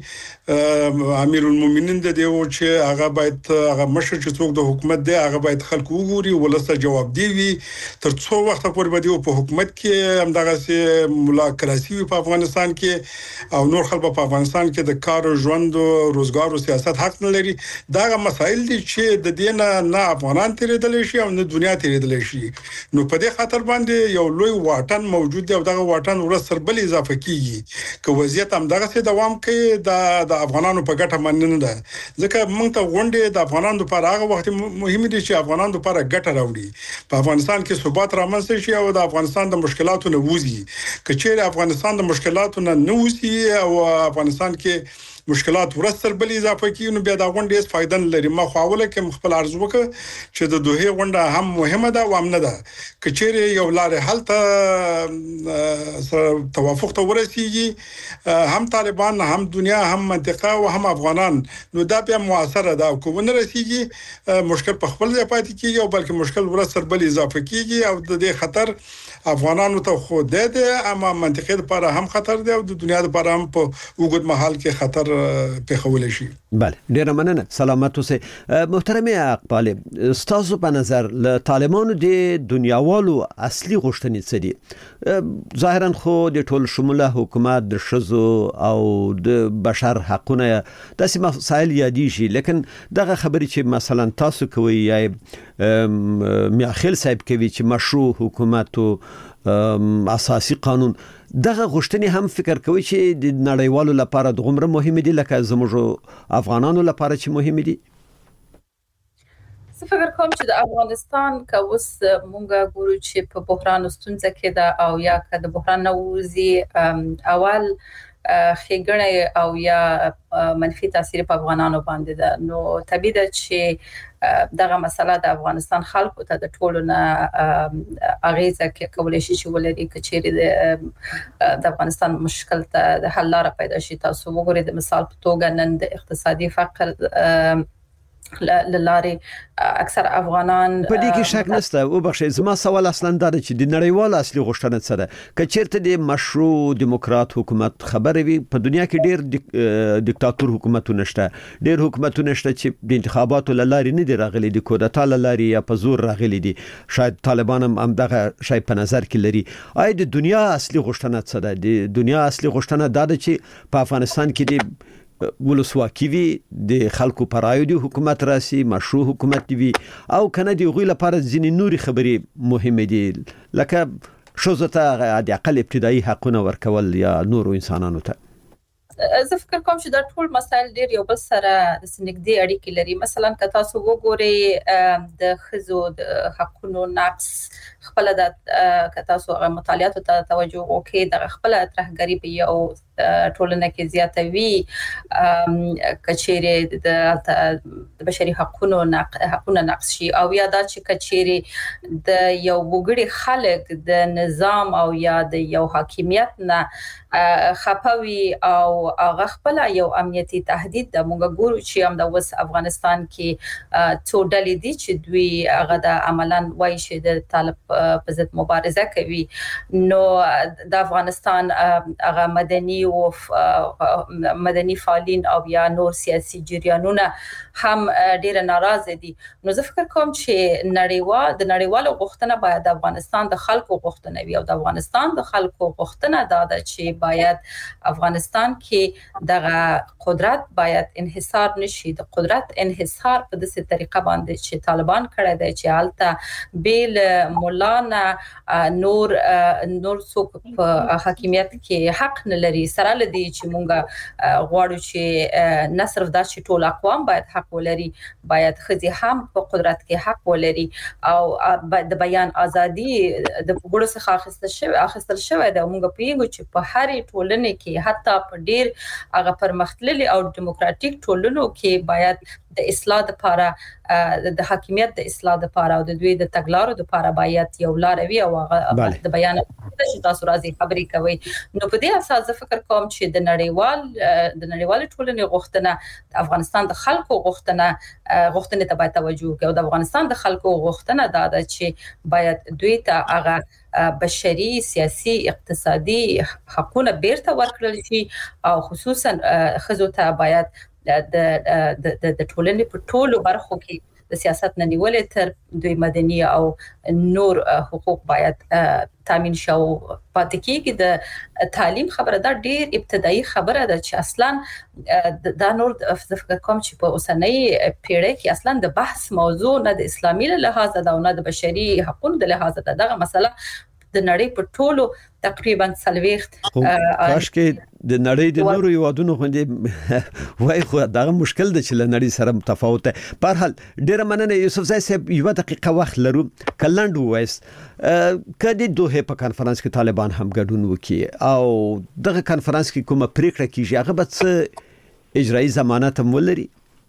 امیر المؤمنین د دیو چې هغه باید هغه مشر چې څوک د حکومت دی هغه باید خلکو وګوري، ولسته جواب دی وي. تر څو وخت پورې به دیو په حکومت کې همدغه سي ملاکراسي په افغانستان کې او نور خلک په افغانستان کې د کار او ژوند او روزګار او سیاست حق نه لري. دا مسایل دي چې د دینه نه افغانان تیرېدل شي او نه دنیا تیرېدل شي. نو په دې خاطر باندې یو لوی واټن موجود دی او دغه واټن ورسره بل اضافه کیږي. که وضعیت هم دغه سي دوام کوي د افغانانو په ګټه باندې نه ده. ځکه موږ ته غونډې د افغانانو لپاره هغه وخت مهم دي چې افغانانو لپاره ګټه راوړي. په افغانستان کې ثبات رامنځته شي او د افغانستان د مشکلاتو نه وځي. کچېر افغانستان د مشکلاتو نه وځي او افغانستان کې مشکلات ورسره بل اضافه کیږي نو بیا دا غونډه هیڅ فائدہ نه لري. ما خواوله کې خپل ارزو وکړه چې د دوه غونډه هم مهمه ده او هم نه ده. کچېره یو لار حل ته توافق ته ورسیږي هم طالبان هم دنیا هم منطقه او هم افغانان نو دا بیا موثره ده. کوونه رسیږي مشکل په خپل ځای پاتې کیږي او بلکې مشکل ورسره بل اضافه کیږي او د دې خطر افغانانو ته خو ده اما منطقې لپاره هم خطر دی او د دنیا لپاره هم په وګړي محل کې خطر پیښول شي. بله ډیر مننه سلامت اوسئ. محترم اقبال استاسو په نظر له طالبانو د دنیاوالو اصلي غوښتنې څه دي؟ ظاهرا خو د ټول شموله حکومت د شذو او د بشر حقونه داسې مسائل یادېږي لیکن دغه خبرې چې مثلا تاسو کوي یا میاخیل صاحب کوي چې مشروع حکومت او اساسي قانون دغه غوښتنې هم فکر کوي چې د نړیوالو لپاره د غومره مهم دي لکه زموږ افغانانو لپاره چې مهم دي؟ فکر کوم چې د افغانستان که اوس مونږه ګورو چې په بحران ستونزه کې ده او یا که د بحران نووزي اول خېګړې او یا منفي تاثیر په افغانانو باندې ده نو طبيعي ده چې دغه مسله د افغانستان خلکو ته د ټولو نه اغیزه کولای شي چې ولري کچېری د افغانستان مشکل ته د حل لاره پیدا شي. تاسو وګورئ د مثال په توګه نن د اقتصادي فقر لاره اکثر افغانان په دې کې شک نشته. او بخښئ زما سوال اصلا دا دی چې د نړیوال اصلي غوښتنه څه ده؟ که چیرته د مشروع دیموکرات حکومت خبره وي په دنیا کې ډېر دیکتاتور حکومتونه شته، ډېر حکومتونه شته چې د انتخاباتو لاري نه دي راغلي، د کودتا لاري یا په زور راغلي دي. شاید طالبان هم دغه شی په نظر کې لري. آیا د دنیا اصلي غوښتنه څه ده؟ د دنیا اصلي غوښتنه دا ده چې په افغانستان کې د ولسواکي وي، د خلکو پرایو دی حکومت راسي، مشروع حکومت وي او کنه دی غوی لپاره ځینې نوري خبرې مهمه دي لکه شوزه ته د اقل ابتدایي حقونه ورکول یا نورو انسانانو ته. زه فکر کوم چې دا ټول مسایل ډیر یو بل سره د سنګدي اړیکې لري. مثلا که تاسو وګورئ د خزو د حقونو نقص خپل د که تاسو مطالعات ته توجه وکړئ د خپل ترهګری په یو ټولنه کې زیاتوي کچېره د بشري حقونو نقص شي او یا دا چې کچېره د یو وګړي خلک د نظام او یا د یو حاکمیت نه خپوي او هغه خپل یو امنیتي تهدید د موږ ګورو چې هم د وس افغانستان کې څو ډلې دي چې دوی هغه د عملاً وایي چې د طالب په ضد مبارزه کوي. نو د افغانستان هغه مدني فعالین او یا نور سیاسي جریانونه هم ډیر ناراضه دي. نو زه فکر کوم چې نړیوال غوښتنه باید د افغانستان د خلکو غوښتنه وي او د افغانستان د خلکو غوښتنه دا ده چې باید افغانستان کې دغه قدرت باید انحصار نشي. د قدرت انحصار په داسې طریقه باندې چې طالبان کړی دی چې حالته بیل مولانا نور څوک په حاکمیت کې حق نه لري. سره لدی چې مونږه غواړو چې نه صرف دا چې ټول اقوام باید حق ولري، باید خزي هم په قدرت کې حق ولري او د بیان ازادي د وګړو څخه اخیستل شوی دا مونږ پیږو چې په هر ټولنه کې حتی په ډیر هغه پرمختللي او دیموکراتیک ټولنو کې باید د اصلاح لپاره د حاکمیت د اصلاح لپاره او د دوی د تګلارو لپاره باید یو لار وي او د بیان چې تاسو راځي خبرې کوي. نو په دې اساس فکر کوم چې د نړیوال ټولنې غوښتنه د افغانستان د خلکو غوښتنه ته باید توجه وکړي او د افغانستان د خلکو غوښتنه دا ده چې باید دوی ته هغه بشري، سیاسي، اقتصادي حقونه بیرته ورکړل شي او خصوصا خزو ته باید د ټولنې په ټولو برخو کې د سیاست نه نیولې تر دوی مدني او نور حقوق باید تامین شو. پاتې کېږي د تعلیم خبره دا ډیر ابتدایي خبره ده چې اصلا دا نور فکر کوم چې په اوسنۍ پیړۍ کې اصلا د بحث موضوع نه د اسلامي له لحاظه ده او نه د بشري حقوقو د لحاظه ده. دغه مسله د نړۍ په ټولو تقریبا 40 کاش کې د نړۍ د نورو یوادونو غوندې وای خو دا مشکل دی چې له نړۍ سره متفاوت دی. په هر حال ډیره مننه یوسف زای صاحب. یو دقیقه وخت لرو کلند وایس کدی دوه په کانفرنس کې طالبان هم ګډون وکي او دغه کانفرنس کې کومه پریکړه کیږي هغه به څه اجرایی ضمانت هم ولري.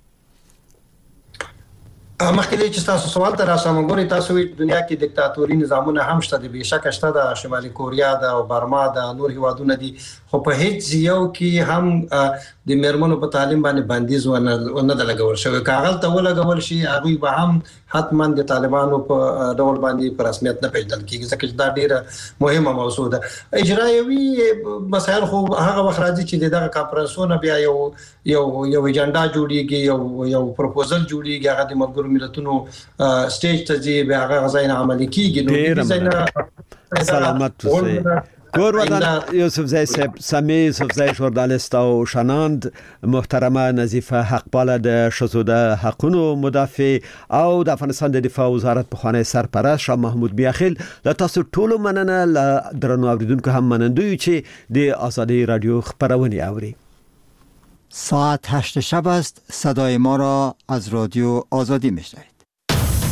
مخکې چې تاسو سوال ته راسم غوړي تاسو وی دنیا کې دیکتاتوري نظامونه هم شته د بشک شته د شمالي کوریا د او برما د نور هیوادونو دي خو په هیڅ یو کې هم د مرمنو په تعلیم باندې بندیز ونه د لګول شوی کاغذ ته ولګول شي هغه به هم حتما د طالبانو په ډول باندې په رسمیت نه پیژندل کیږي ځکه دا ډیره مهمه موضوع ده. اجرایوي مسایل خو هغه وخت راځي چې دغه کانفرنسونه بیا یو ایجنډا جوړیږي یو پروپوزل جوړیږي هغه د ملګرو ملتونو سټیج ته ځي بیا هغه ځای عملي کیږي نو ډیزاین سلامت اوسئ. گور ودان یوسف زی صاحب سمی یوسف زی ژورنالیست او شناند محترمه نظیفه حقپاله د ښځو د حقونو مدافع او د افغانستان د دفاع وزارت پخوانی سرپرست شاه محمود بیاخیل له تاسو ټولو مننه له درنو اوریدونکو هم منندوی چې د آزادی رادیو خبرونه اوري. ساعت 8 شب است. صدای ما را از رادیو آزادی میشنوید.